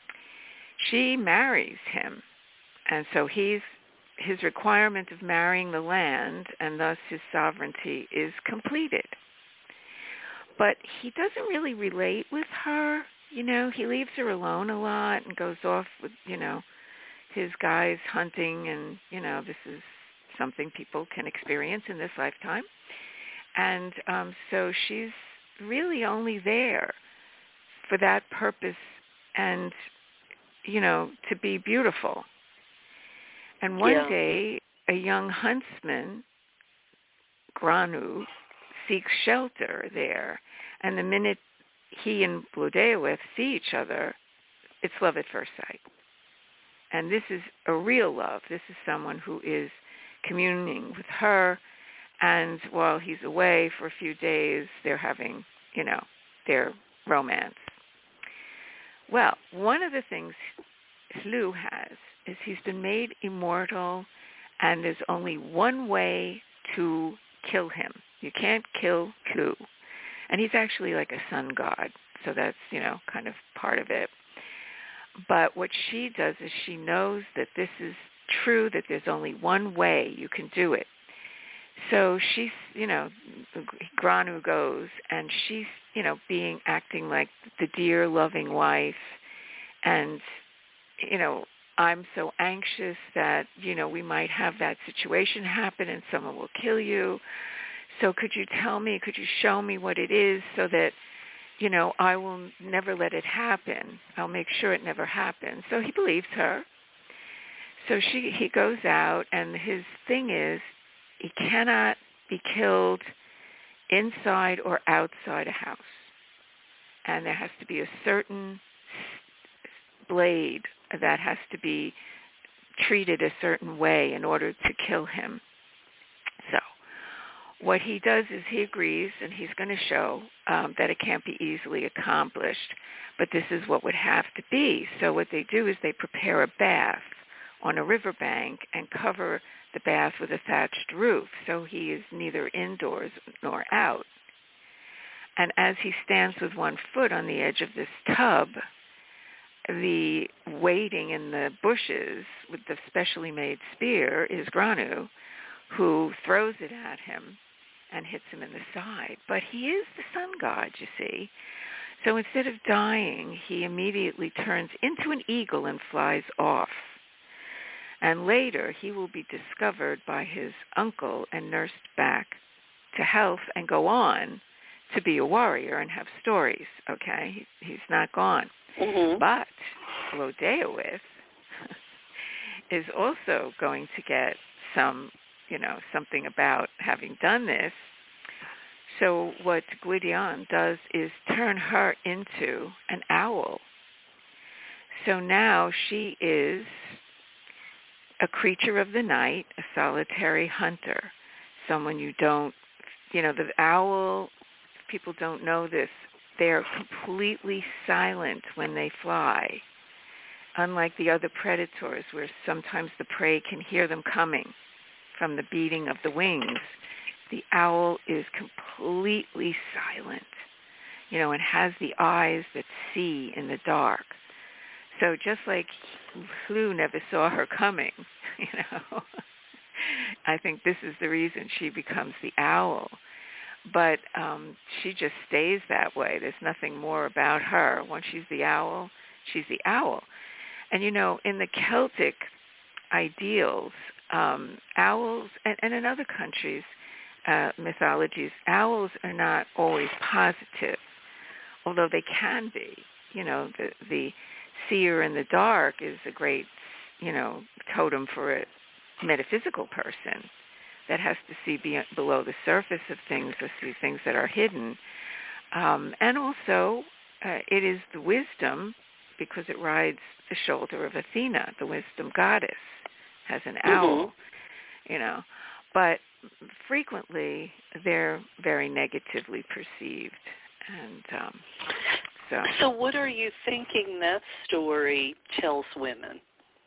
She marries him, and so he's his requirement of marrying the land, and thus his sovereignty, is completed. But he doesn't really relate with her. You know, he leaves her alone a lot and goes off with, you know, his guys hunting, and, you know, this is something people can experience in this lifetime. And um, so she's really only there for that purpose and, you know, to be beautiful. And one yeah. day, a young huntsman, Granu, seeks shelter there. And the minute he and Blodeuwedd see each other, it's love at first sight. And this is a real love. This is someone who is communing with her, and while he's away for a few days, they're having, you know, their romance. Well, one of the things Hlw has is he's been made immortal, and there's only one way to kill him. You can't kill Hlw. And he's actually like a sun god, so that's, you know, kind of part of it. But what she does is she knows that this is true, that there's only one way you can do it. So she's, you know, Granu goes, and she's, you know, being, acting like the dear, loving wife, and, you know, I'm so anxious that, you know, we might have that situation happen and someone will kill you. So could you tell me, could you show me what it is so that, you know, I will never let it happen. I'll make sure it never happens. So he believes her. So she, he goes out, and his thing is he cannot be killed inside or outside a house. And there has to be a certain blade that has to be treated a certain way in order to kill him. So what he does is he agrees, and he's going to show um, that it can't be easily accomplished, but this is what would have to be. So what they do is they prepare a bath on a riverbank and cover the bath with a thatched roof, so he is neither indoors nor out. And as he stands with one foot on the edge of this tub, the waiting in the bushes with the specially made spear is Granu, who throws it at him and hits him in the side. But he is the sun god, you see. So instead of dying, he immediately turns into an eagle and flies off. And later, he will be discovered by his uncle and nursed back to health and go on to be a warrior and have stories, okay? He, he's not gone. Mm-hmm. But Blodeuwedd is also going to get some, you know, something about having done this. So what Gwydion does is turn her into an owl. So now she is a creature of the night, a solitary hunter, someone you don't, you know, the owl, people don't know this, they're completely silent when they fly, unlike the other predators where sometimes the prey can hear them coming from the beating of the wings. The owl is completely silent, you know, and has the eyes that see in the dark. So just like Hlw never saw her coming, you know, I think this is the reason she becomes the owl. But um, she just stays that way. There's nothing more about her. Once she's the owl, she's the owl. And, you know, in the Celtic ideals, um, owls, and, and in other countries' uh, mythologies, owls are not always positive, although they can be. You know, the, the seer in the dark is a great, you know, totem for a metaphysical person that has to see be- below the surface of things, to see things that are hidden. Um, and also, uh, it is the wisdom, because it rides the shoulder of Athena, the wisdom goddess, as an mm-hmm. owl, you know. But frequently, they're very negatively perceived. And um, so, so what are you thinking that story tells women?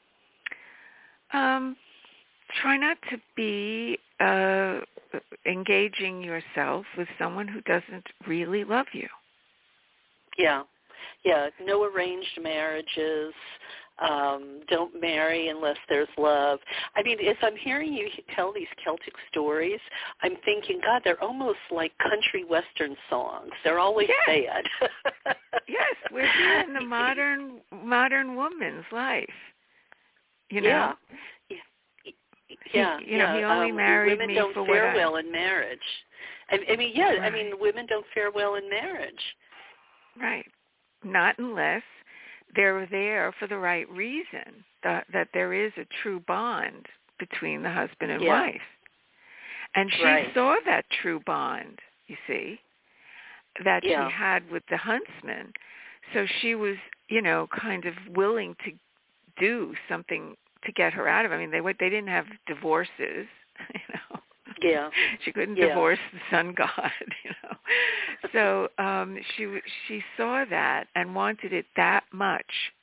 Um, try not to be uh, engaging yourself with someone who doesn't really love you. Yeah, yeah. No arranged marriages. Um, don't marry unless there's love. I mean, as I'm hearing you tell these Celtic stories, I'm thinking, God, they're almost like country western songs. They're always yes. sad. Yes, we're here in the modern modern woman's life. You know. Yeah. Yeah, he, you yeah. know, he only um, married women me don't for fare what I... well in marriage. I, I mean, yeah, right. I mean, women don't fare well in marriage. Right. Not unless they're there for the right reason, that, that there is a true bond between the husband and yeah. wife. And she right. saw that true bond, you see, that yeah. she had with the huntsman. So she was, you know, kind of willing to do something to get her out of it. I mean, they they didn't have divorces, you know. Yeah. She couldn't yeah. divorce the sun god, you know. So um, she she saw that and wanted it that much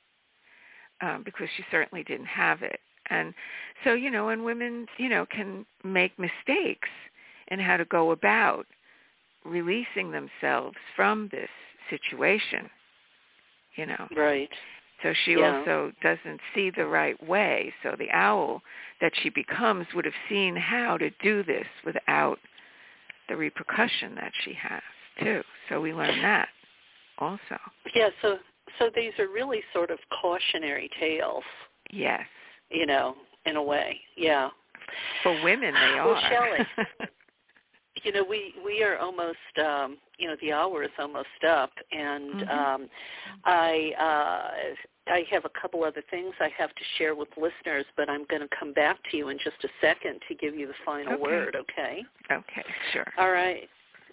um, because she certainly didn't have it. And so, you know, and women, you know, can make mistakes in how to go about releasing themselves from this situation, you know. Right. So she yeah. also doesn't see the right way. So the owl that she becomes would have seen how to do this without the repercussion that she has, too. So we learn that also. Yeah, so so these are really sort of cautionary tales. Yes. You know, in a way, yeah. For women, they are. Well, Shelley, you know, we, we are almost, um, you know, the hour is almost up, and mm-hmm. um, I uh, I have a couple other things I have to share with listeners, but I'm going to come back to you in just a second to give you the final okay. word, okay? Okay, sure. All right.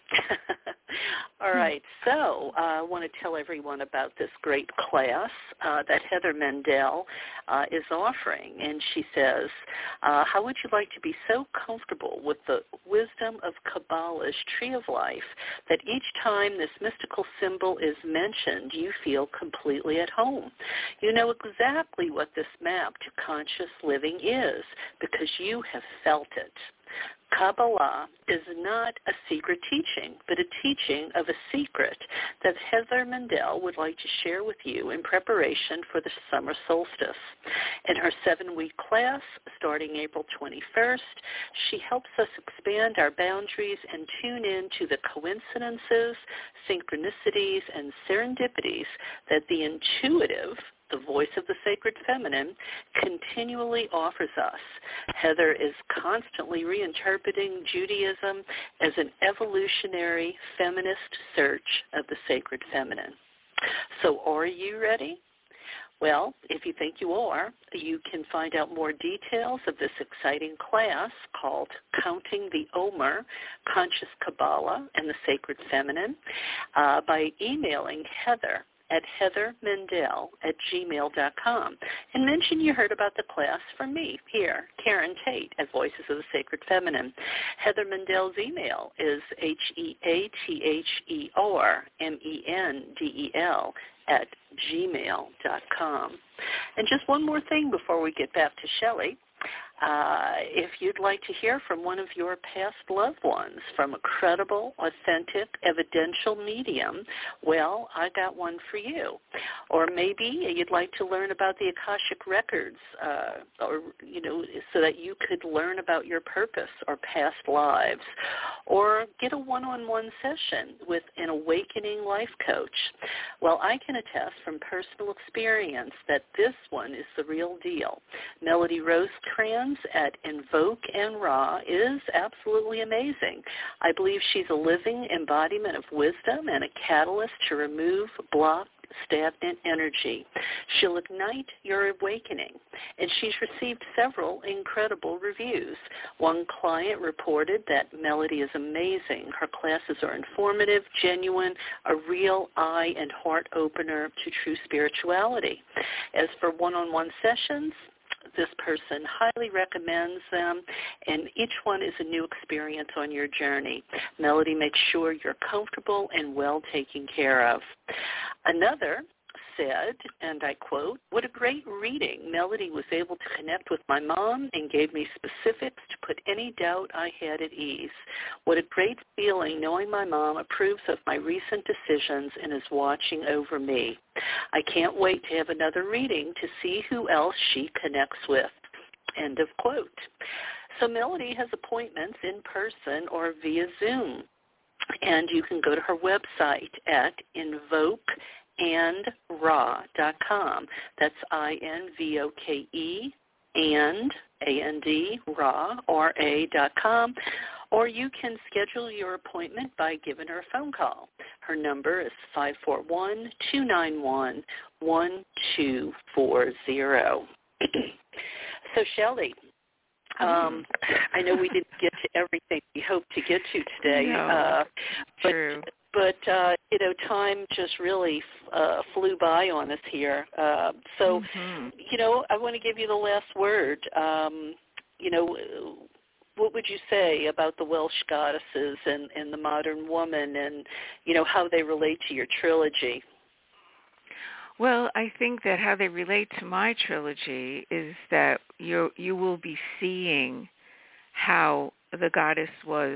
All right, so uh, I want to tell everyone about this great class uh, that Heather Mendel uh, is offering. And she says, uh, how would you like to be so comfortable with the wisdom of Kabbalah's Tree of Life that each time this mystical symbol is mentioned, you feel completely at home? You know exactly what this map to conscious living is because you have felt it. Kabbalah is not a secret teaching, but a teaching of a secret that Heather Mendel would like to share with you in preparation for the summer solstice. In her seven-week class, starting April twenty-first, she helps us expand our boundaries and tune in to the coincidences, synchronicities, and serendipities that the intuitive, the voice of the sacred feminine, continually offers us. Heather is constantly reinterpreting Judaism as an evolutionary feminist search of the sacred feminine. So are you ready? Well, if you think you are, you can find out more details of this exciting class called Counting the Omer, Conscious Kabbalah and the Sacred Feminine uh, by emailing Heather at heather mendel at gmail dot com and mention you heard about the class from me here, Karen Tate at Voices of the Sacred Feminine. Heather Mendel's email is H E A T H E R M E N D E L at gmail dot com. And just one more thing before we get back to Shelley. Uh, if you'd like to hear from one of your past loved ones from a credible, authentic, evidential medium, well, I got one for you. Or maybe you'd like to learn about the Akashic Records, uh, or you know, so that you could learn about your purpose or past lives, or get a one-on-one session with an awakening life coach. Well, I can attest from personal experience that this one is the real deal. Melody Rosecrans at Invoke and Ra is absolutely amazing. I believe she's a living embodiment of wisdom and a catalyst to remove blocked, stagnant energy. She'll ignite your awakening, and she's received several incredible reviews. One client reported that Melody is amazing. Her classes are informative, genuine, a real eye and heart opener to true spirituality. As for one-on-one sessions, this person highly recommends them, and each one is a new experience on your journey. Melody makes sure you're comfortable and well taken care of. Another said, and I quote, "What a great reading. Melody was able to connect with my mom and gave me specifics to put any doubt I had at ease. What a great feeling knowing my mom approves of my recent decisions and is watching over me. I can't wait to have another reading to see who else she connects with." End of quote. So Melody has appointments in person or via Zoom, and you can go to her website at invoke and ra dot com. That's I N V O K E and A N D, Ra, R A dot com. Or you can schedule your appointment by giving her a phone call. Her number is five four one, two nine one, one two four zero. So, Shelley, um, I know we didn't get to everything we hoped to get to today. No, uh, but, true. But, uh, you know, time just really uh, flew by on us here. Uh, so, mm-hmm. you know, I want to give you the last word. Um, you know, what would you say about the Welsh goddesses and, and the modern woman and, you know, how they relate to your trilogy? Well, I think that how they relate to my trilogy is that you you will be seeing how the goddess was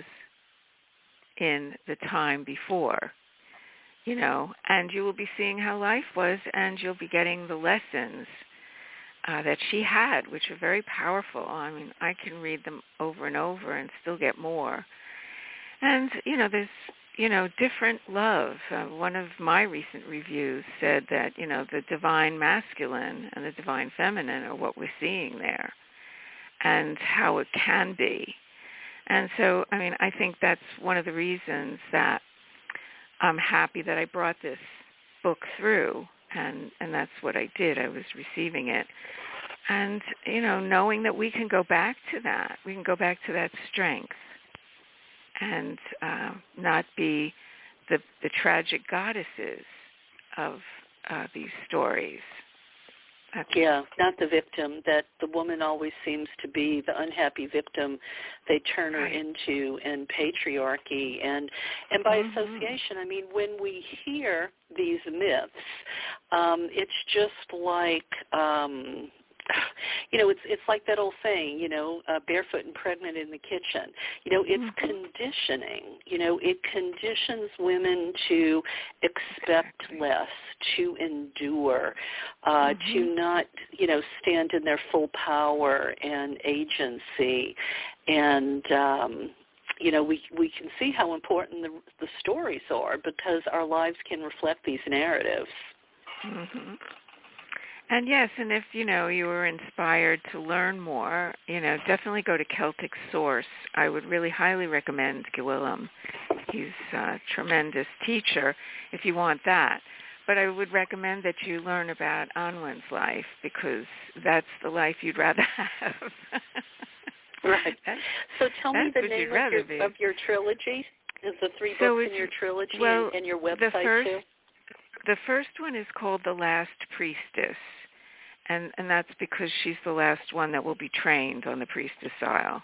in the time before, you know, and you will be seeing how life was, and you'll be getting the lessons uh, that she had, which are very powerful. I mean, I can read them over and over and still get more. And, you know, there's, you know, different love. Uh, one of my recent reviews said that, you know, the divine masculine and the divine feminine are what we're seeing there and how it can be. And so, I mean, I think that's one of the reasons that I'm happy that I brought this book through, and, and that's what I did. I was receiving it. And, you know, knowing that we can go back to that. We can go back to that strength and uh, not be the, the tragic goddesses of uh, these stories. That's Yeah, not the victim, that the woman always seems to be the unhappy victim they turn her right. into in patriarchy. And, and by mm-hmm. association, I mean, when we hear these myths, um, it's just like... Um, You know, it's it's like that old saying, you know, uh, barefoot and pregnant in the kitchen. You know, it's mm-hmm. conditioning. You know, it conditions women to expect less, to endure, uh, mm-hmm. to not, you know, stand in their full power and agency. And, um, you know, we we can see how important the, the stories are because our lives can reflect these narratives. Mm-hmm. And yes, and if, you know, you were inspired to learn more, you know, definitely go to Celtic Source. I would really highly recommend Gwilym. He's a tremendous teacher if you want that. But I would recommend that you learn about Anwen's life because that's the life you'd rather have. Right. That's, so tell me the what name you'd of rather your, be. of your trilogy. Is the three So books it's, in your trilogy well, and, and your website the first, too? The first one is called The Last Priestess. And, and that's because she's the last one that will be trained on the priestess style.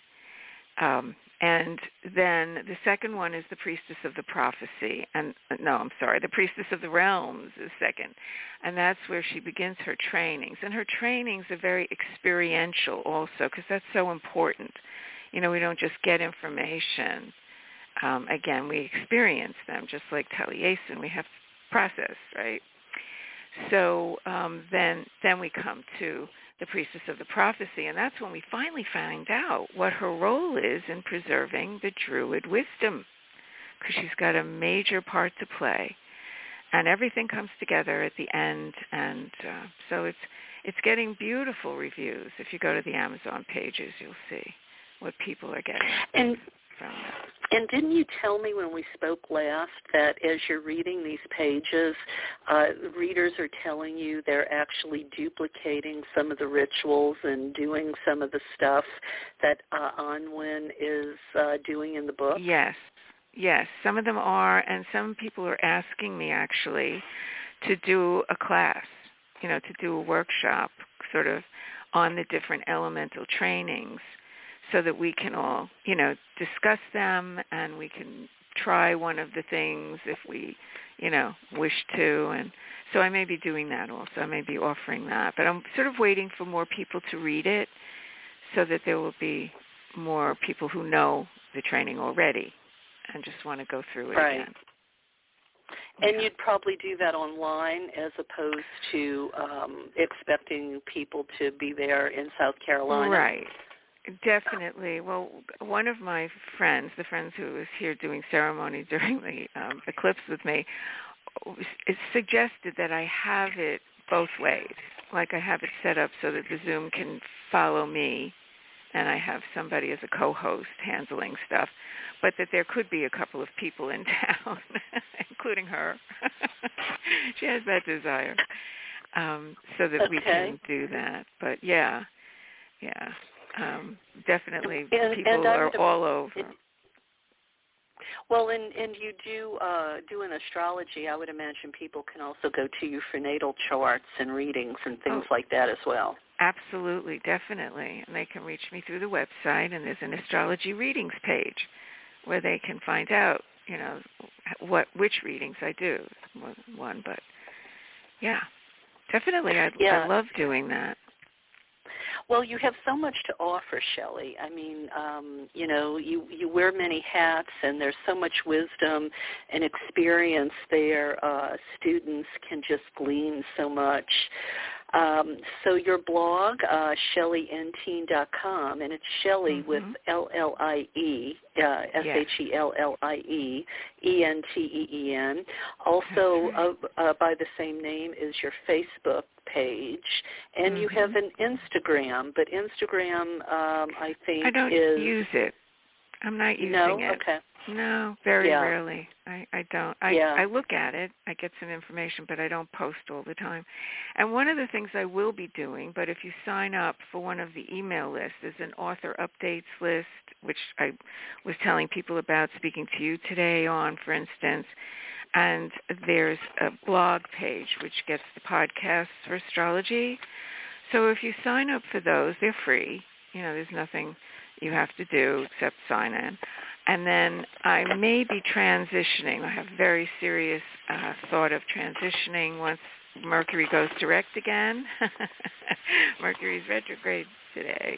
Um, and then the second one is the Priestess of the Prophecy. And no, I'm sorry, the Priestess of the Realms is second. And that's where she begins her trainings. And her trainings are very experiential also because that's so important. You know, we don't just get information. Um, again, we experience them just like Taliesin. We have to process, right? So um, then then we come to the Priestess of the Prophecy, and that's when we finally find out what her role is in preserving the Druid wisdom, because she's got a major part to play. And everything comes together at the end, and uh, so it's it's getting beautiful reviews. If you go to the Amazon pages, you'll see what people are getting and, from that. And didn't you tell me when we spoke last that as you're reading these pages, uh, readers are telling you they're actually duplicating some of the rituals and doing some of the stuff that uh, Anwen is uh, doing in the book? Yes. Yes, some of them are, and some people are asking me actually to do a class, you know, to do a workshop sort of on the different elemental trainings so that we can all, you know, discuss them, and we can try one of the things if we, you know, wish to. And so I may be doing that also. I may be offering that. But I'm sort of waiting for more people to read it so that there will be more people who know the training already and just want to go through it right. again. And yeah. you'd probably do that online as opposed to um, expecting people to be there in South Carolina. Right. Definitely. Well, one of my friends, the friends who was here doing ceremony during the um, eclipse with me, it suggested that I have it both ways. Like I have it set up so that the Zoom can follow me, and I have somebody as a co-host handling stuff, but that there could be a couple of people in town, including her. She has that desire, um, so that okay. we can do that. But yeah, yeah. Um, definitely, and, people and are would, all over. It, well, and, and you do uh, do an astrology. I would imagine people can also go to you for natal charts and readings and things oh, like that as well. Absolutely, definitely. And they can reach me through the website, and there's an astrology readings page where they can find out, you know, what which readings I do. One, but yeah, definitely, I, yeah. I love doing that. Well, you have so much to offer, Shelley. I mean, um, you know, you, you wear many hats, and there's so much wisdom and experience there. Uh, students can just glean so much. Um, so your blog, uh, Shelley N Teen dot com, and it's Shelley mm-hmm. with L L I E, uh, S H E L L I E, E N T E E N. Also, right. uh, uh, by the same name is your Facebook page, and mm-hmm. you have an Instagram, but Instagram, um, I think, I don't is... use it. I'm not using no? it. Okay. No, very yeah. rarely. I, I don't. I, yeah. I look at it. I get some information, but I don't post all the time. And one of the things I will be doing, but if you sign up for one of the email lists, is an author updates list, which I was telling people about, speaking to you today on, for instance. And there's a blog page which gets the podcasts for astrology. So if you sign up for those, they're free. You know, there's nothing you have to do except sign in. And then I may be transitioning. I have very serious uh, thought of transitioning once Mercury goes direct again. Mercury's retrograde today.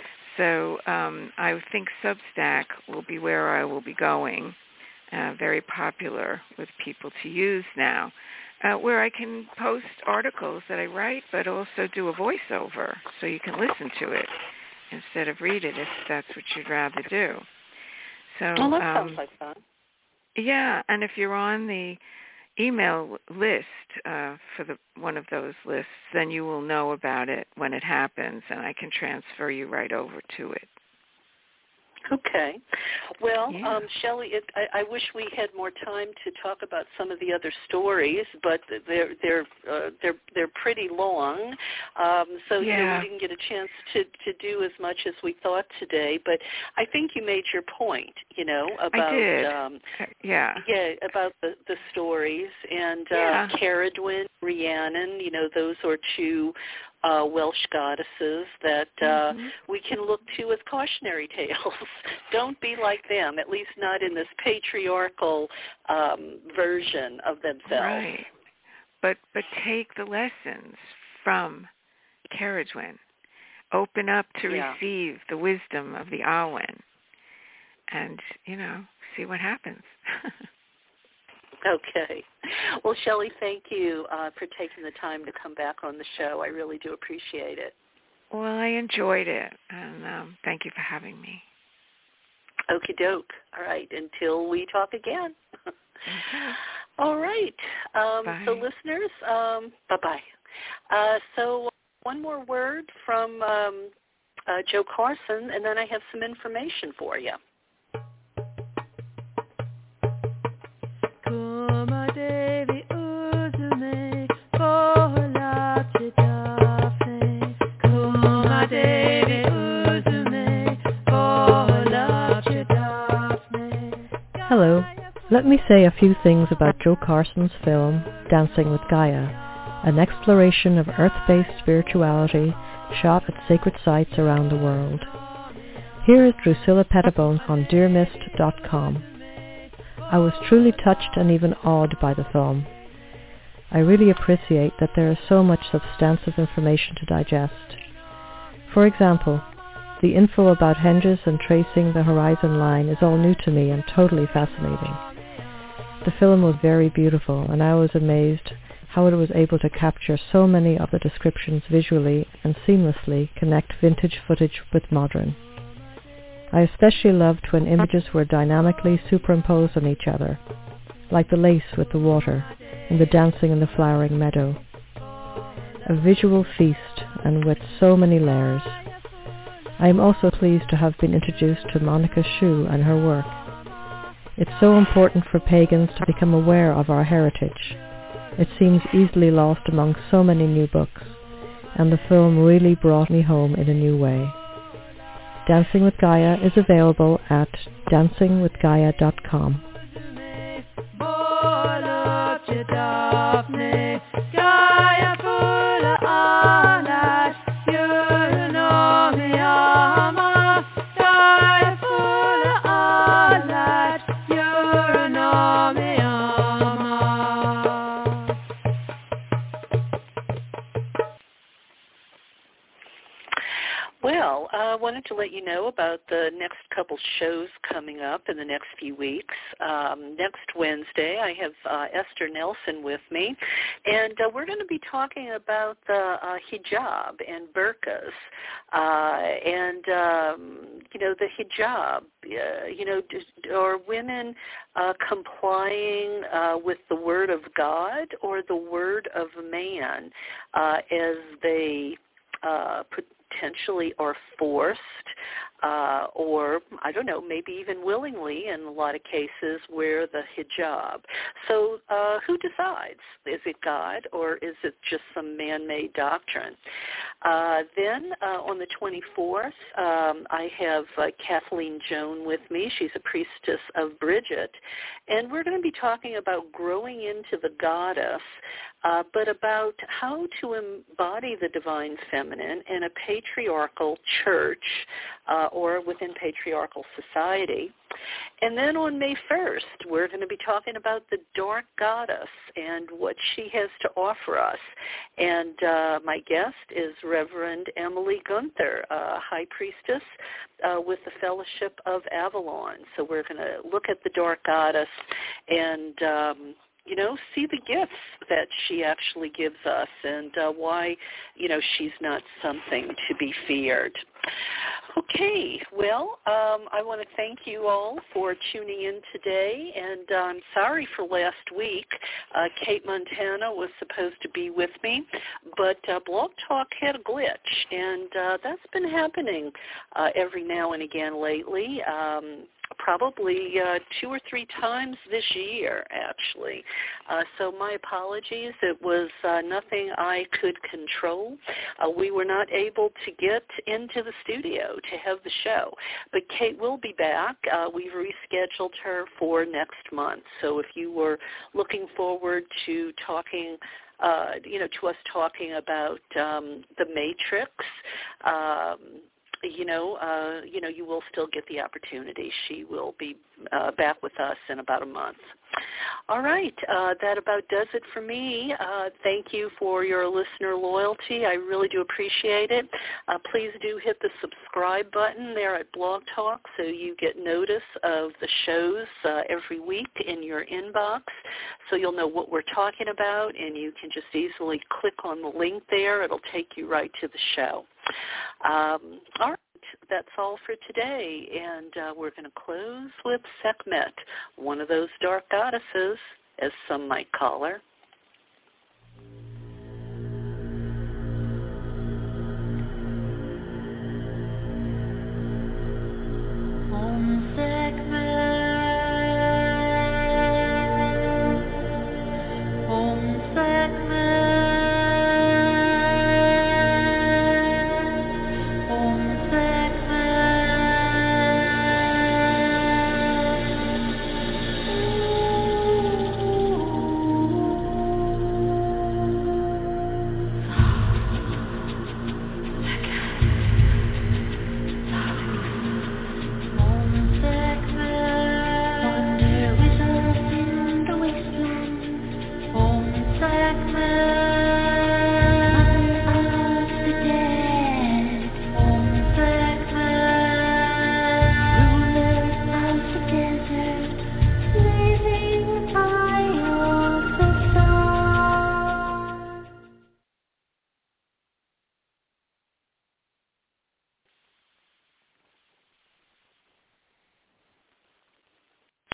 So um, I think Substack will be where I will be going, uh, very popular with people to use now, uh, where I can post articles that I write, but also do a voiceover so you can listen to it instead of read it if that's what you'd rather do. So, well, that um, sounds like fun. Yeah, and if you're on the email list uh, for the one of those lists, then you will know about it when it happens, and I can transfer you right over to it. Okay. Well, yeah. um, Shelley, it, I, I wish we had more time to talk about some of the other stories, but they're they're uh, they're they're pretty long, um, so yeah. you know, we didn't get a chance to, to do as much as we thought today. But I think you made your point, you know, about I did. Um, yeah, yeah, about the the stories and uh, yeah. Ceridwen, Rhiannon. You know, those are two Uh, Welsh goddesses that uh, mm-hmm. we can look to as cautionary tales. Don't be like them, at least not in this patriarchal um, version of themselves. Right. But but take the lessons from Ceridwen. Open up to yeah. receive the wisdom of the Awen, and you know, see what happens. Okay. Well, Shelley, thank you uh, for taking the time to come back on the show. I really do appreciate it. Well, I enjoyed it, and um, thank you for having me. Okie doke. All right. Until we talk again. Okay. All right. Um, Bye. so, listeners, um, bye-bye. Uh, so, one more word from um, uh, Joe Carson, and then I have some information for you. Hello. Let me say a few things about Joe Carson's film, Dancing with Gaia, an exploration of earth-based spirituality shot at sacred sites around the world. Here is Drusilla Pettibone on dear mist dot com. I was truly touched and even awed by the film. I really appreciate that there is so much substantive information to digest. For example, the info about henges and tracing the horizon line is all new to me and totally fascinating. The film was very beautiful, and I was amazed how it was able to capture so many of the descriptions visually and seamlessly connect vintage footage with modern. I especially loved when images were dynamically superimposed on each other, like the lace with the water and the dancing in the flowering meadow. A visual feast, and with so many layers. I am also pleased to have been introduced to Monica Schuh and her work. It's so important for pagans to become aware of our heritage. It seems easily lost among so many new books, and the film really brought me home in a new way. Dancing with Gaia is available at dancing with gaia dot com. Well, I wanted to let you know about the next couple shows coming up in the next few weeks. Um, next Wednesday, I have uh, Esther Nelson with me, and uh, we're going to be talking about the uh, hijab and burqas, uh, and, um, you know, the hijab, uh, you know, are women uh, complying uh, with the word of God or the word of man uh, as they uh, put potentially are forced uh, or, I don't know, maybe even willingly in a lot of cases wear the hijab. So uh, who decides? Is it God or is it just some man-made doctrine? Uh, then uh, on the twenty-fourth, um, I have uh, Kathleen Joan with me. She's a priestess of Bridget. And we're going to be talking about growing into the goddess, uh, but about how to embody the divine feminine in a patriarchal church uh, or within patriarchal society. And then on May first, we're going to be talking about the dark goddess and what she has to offer us. And uh, my guest is Reverend Emily Gunther, uh, High Priestess uh, with the Fellowship of Avalon. So we're going to look at the dark goddess and um, you know, see the gifts that she actually gives us and uh, why, you know, she's not something to be feared. Okay, well, um, I want to thank you all for tuning in today, and uh, I'm sorry for last week. Uh, Kate Montana was supposed to be with me, but uh, Blog Talk had a glitch, and uh, that's been happening uh, every now and again lately. Um, probably uh, two or three times this year, actually. Uh, so my apologies. It was uh, nothing I could control. Uh, we were not able to get into the studio to have the show. But Kate will be back. Uh, we've rescheduled her for next month. So if you were looking forward to talking Uh, you know, to us talking about um, the Matrix, um, you know, uh, you know, you will still get the opportunity. She will be uh, back with us in about a month. All right, uh, that about does it for me. Uh, thank you for your listener loyalty. I really do appreciate it. Uh, please do hit the subscribe button there at Blog Talk so you get notice of the shows uh, every week in your inbox, so you'll know what we're talking about, and you can just easily click on the link there. It'll take you right to the show. Um, all right. That's all for today, and uh, we're going to close with Sekhmet, one of those dark goddesses, as some might call her.